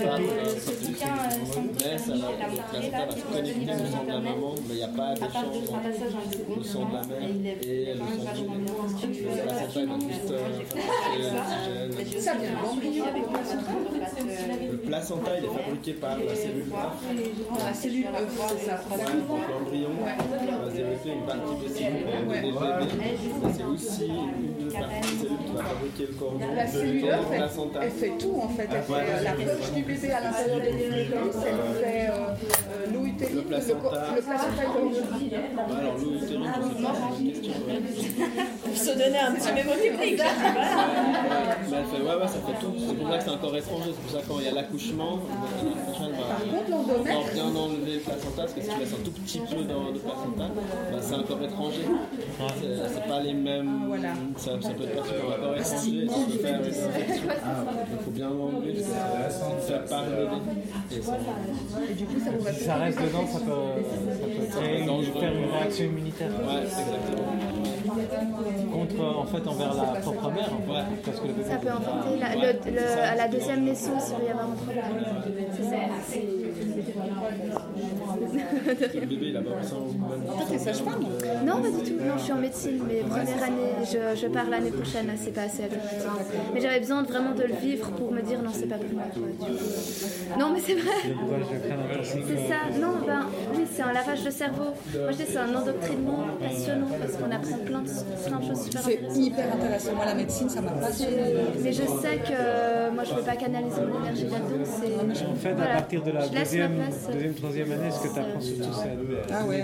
mais ça va, le placenta va se connecter au sang de la maman, mais il n'y a pas d'échange entre le sang de la mère et le sang du bébé. Le placenta il va juste l'oxygène. Ça vient de l'embryon. Le placenta il est fabriqué par la cellule mère. La cellule c'est ça. Donc l'embryon va se développer une partie de cellules pour donner le bébé. Mais c'est aussi une partie de cellules qui va fabriquer le cordon. La cellule elle fait tout en fait. Elle fait la poche du bébé à l'intérieur de l'utérus, elle fait l'eau utérine, le placenta alors l'eau utérine, c'est une question. Pour se donner un petit mémo public. Mais elle fait, ça fait tout. C'est pour ça que c'est encore étranger. C'est pour ça que quand il y a l'accouchement, elle va bien enlever le placenta, parce que si tu laisses un tout petit peu dans le placenta, c'est encore étranger. C'est pas les mêmes. Ça peut être perçu comme encore étranger. Ça peut faire une infection. Il faut bien l'enlever, faire par le bébé. Et du coup, ça pourrait si ça reste dedans, ça peut faire une réaction immunitaire. Ouais, exactement. Contre, en fait, envers la propre mère, parce que le bébé ça peut infecter à la deuxième naissance, il va y avoir un problème. C'est ça. Le bébé, il a pas besoin de t'es sage-femme? Non, pas du tout. Non, je suis en médecine, mais première année, je pars l'année prochaine, c'est pas assez adapté. Mais j'avais besoin vraiment de le vivre pour me dire non, c'est pas pour moi. Non, mais c'est vrai. C'est ça. Non, oui, c'est un lavage de cerveau. Moi, je dis c'est un endoctrinement passionnant parce qu'on apprend plein de choses super intéressantes. C'est hyper intéressant. Moi, la médecine, ça m'a passionné. Mais je sais que moi, je ne veux pas canaliser mon énergie là-dedans. En fait, à partir de la deuxième, troisième année, ce que tu apprends surtout, c'est à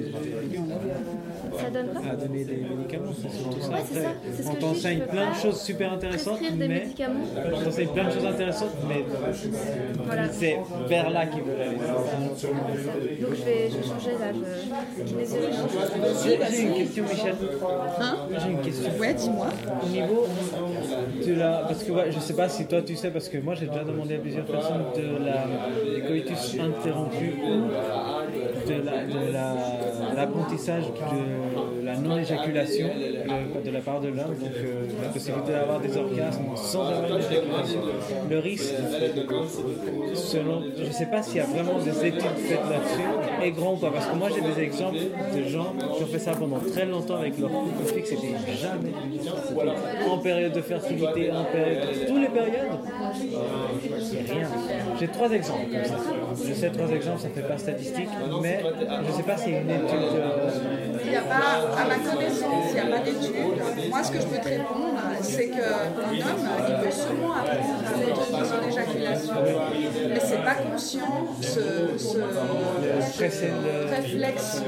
donner des médicaments. C'est surtout ça. Après, on t'enseigne plein de choses super intéressantes, mais on t'enseigne plein de choses intéressantes, mais c'est vers là qu'ils veulent aller. Donc je vais changer là. J'ai une question, Michel. J'ai une question. Ouais, dis-moi. Au niveau de la... Parce que je sais pas si toi tu sais, parce que moi j'ai déjà demandé à plusieurs personnes des coitus interrompus ou de l'apprentissage de la non-éjaculation de la part de l'homme, donc la possibilité d'avoir des orgasmes sans avoir une éjaculation. Le risque, selon, je ne sais pas s'il y a vraiment des études faites là-dessus, est grand ou pas, parce que moi j'ai des exemples de gens qui ont fait ça pendant très longtemps avec leur couple fixe, c'était jamais en période de fertilité, en période, toutes les périodes, c'est rien. J'ai 3 exemples comme ça. Je sais 3 exemples, ça ne fait pas statistique, mais je ne sais pas s'il y a une étude. Il n'y a pas, à ma connaissance, il n'y a pas d'études. Moi, ce que je peux te répondre, c'est qu'un homme, il peut sûrement apprendre à retenir son éjaculation, mais ce n'est pas conscient ce réflexe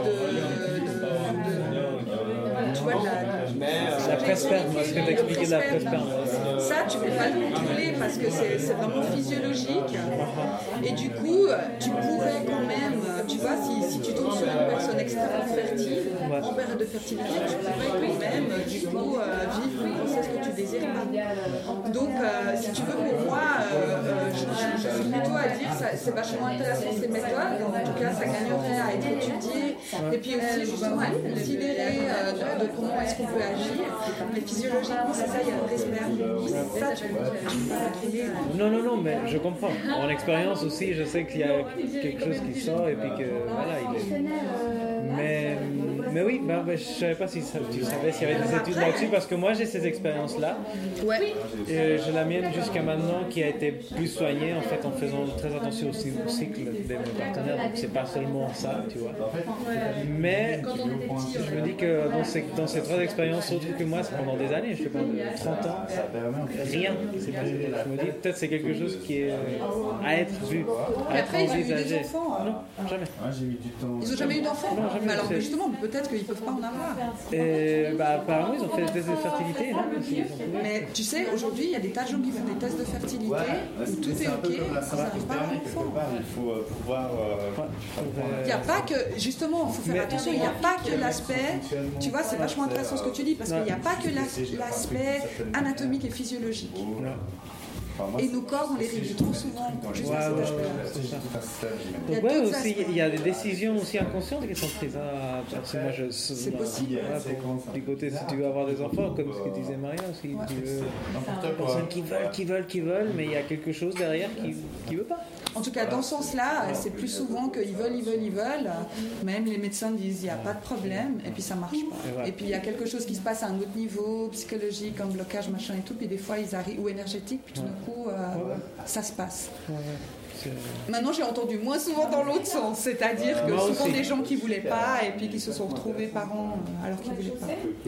tu vois, la presse-sperme, ce que tu as expliqué de la presse-sperme. Ça, tu ne peux pas le contrôler parce que c'est vraiment physiologique. Et du coup, tu pourrais quand même, tu vois, si tu tombes sur une personne extrêmement fertile, en période de fertilité, tu pourrais quand même, du coup, vivre une grossesse que tu désires pas. Donc, si tu veux, pour moi, je suis plutôt à dire que c'est vachement intéressant ces méthodes. En tout cas, ça gagnerait à être étudié. Et puis aussi, justement, à considérer de comment est-ce qu'on peut agir. Mais physiologiquement, c'est ça, il y a le sperme. Ça, tu peux pas trouver. Non, mais je comprends. En expérience aussi, je sais qu'il y a quelque chose qui sort et puis que voilà, il est. Mais oui, je savais pas si tu savais s'il y avait des études là-dessus parce que moi j'ai ces expériences-là. Ouais. J'ai la mienne jusqu'à maintenant qui a été plus soignée en fait en faisant très attention au cycle de mes partenaires. Donc c'est pas seulement ça, tu vois. Mais je me dis que dans ces 3 expériences autres que moi, c'est pendant des années, je sais pas, 30 ans, rien s'est passé. Je me dis peut-être c'est quelque chose qui est à être vu, à être envisagé. Non, jamais. J'ai mis du temps. Ils n'ont jamais eu d'enfants? Non, jamais. Mais alors justement, peut-être qu'ils ne peuvent pas en avoir. Apparemment, ils ont fait des tests de fertilité. Là, mais tu sais, aujourd'hui, il y a des tas de gens qui font des tests de fertilité où tout est OK, ils n'arrivent pas à un enfant. Il faut pouvoir. Il n'y a pas que, justement, il faut faire attention, il n'y a pas que l'aspect, tu vois, c'est vachement intéressant ce que tu dis, parce qu'il n'y a pas que l'aspect anatomique et physiologique. Et nos corps, on les réduit trop souvent juste à cet aspect-là. Il y a des décisions aussi inconscientes qui sont prises. C'est possible. Du côté, si tu veux avoir des enfants, comme ce que disait Maria aussi, tu veux personnes qui veulent, mais il y a quelque chose derrière qui ne veut pas. En tout cas, dans ce sens-là, c'est plus souvent qu'ils veulent. Même les médecins disent il n'y a pas de problème, et puis ça ne marche pas. Et puis il y a quelque chose qui se passe à un autre niveau, psychologique, un blocage, machin et tout, puis des fois ils arrivent, ou énergétique, puis tout d'un coup, ça se passe. Maintenant, j'ai entendu moins souvent dans l'autre sens, c'est-à-dire que souvent des gens qui ne voulaient pas, et puis qui se sont retrouvés parents alors qu'ils ne voulaient pas.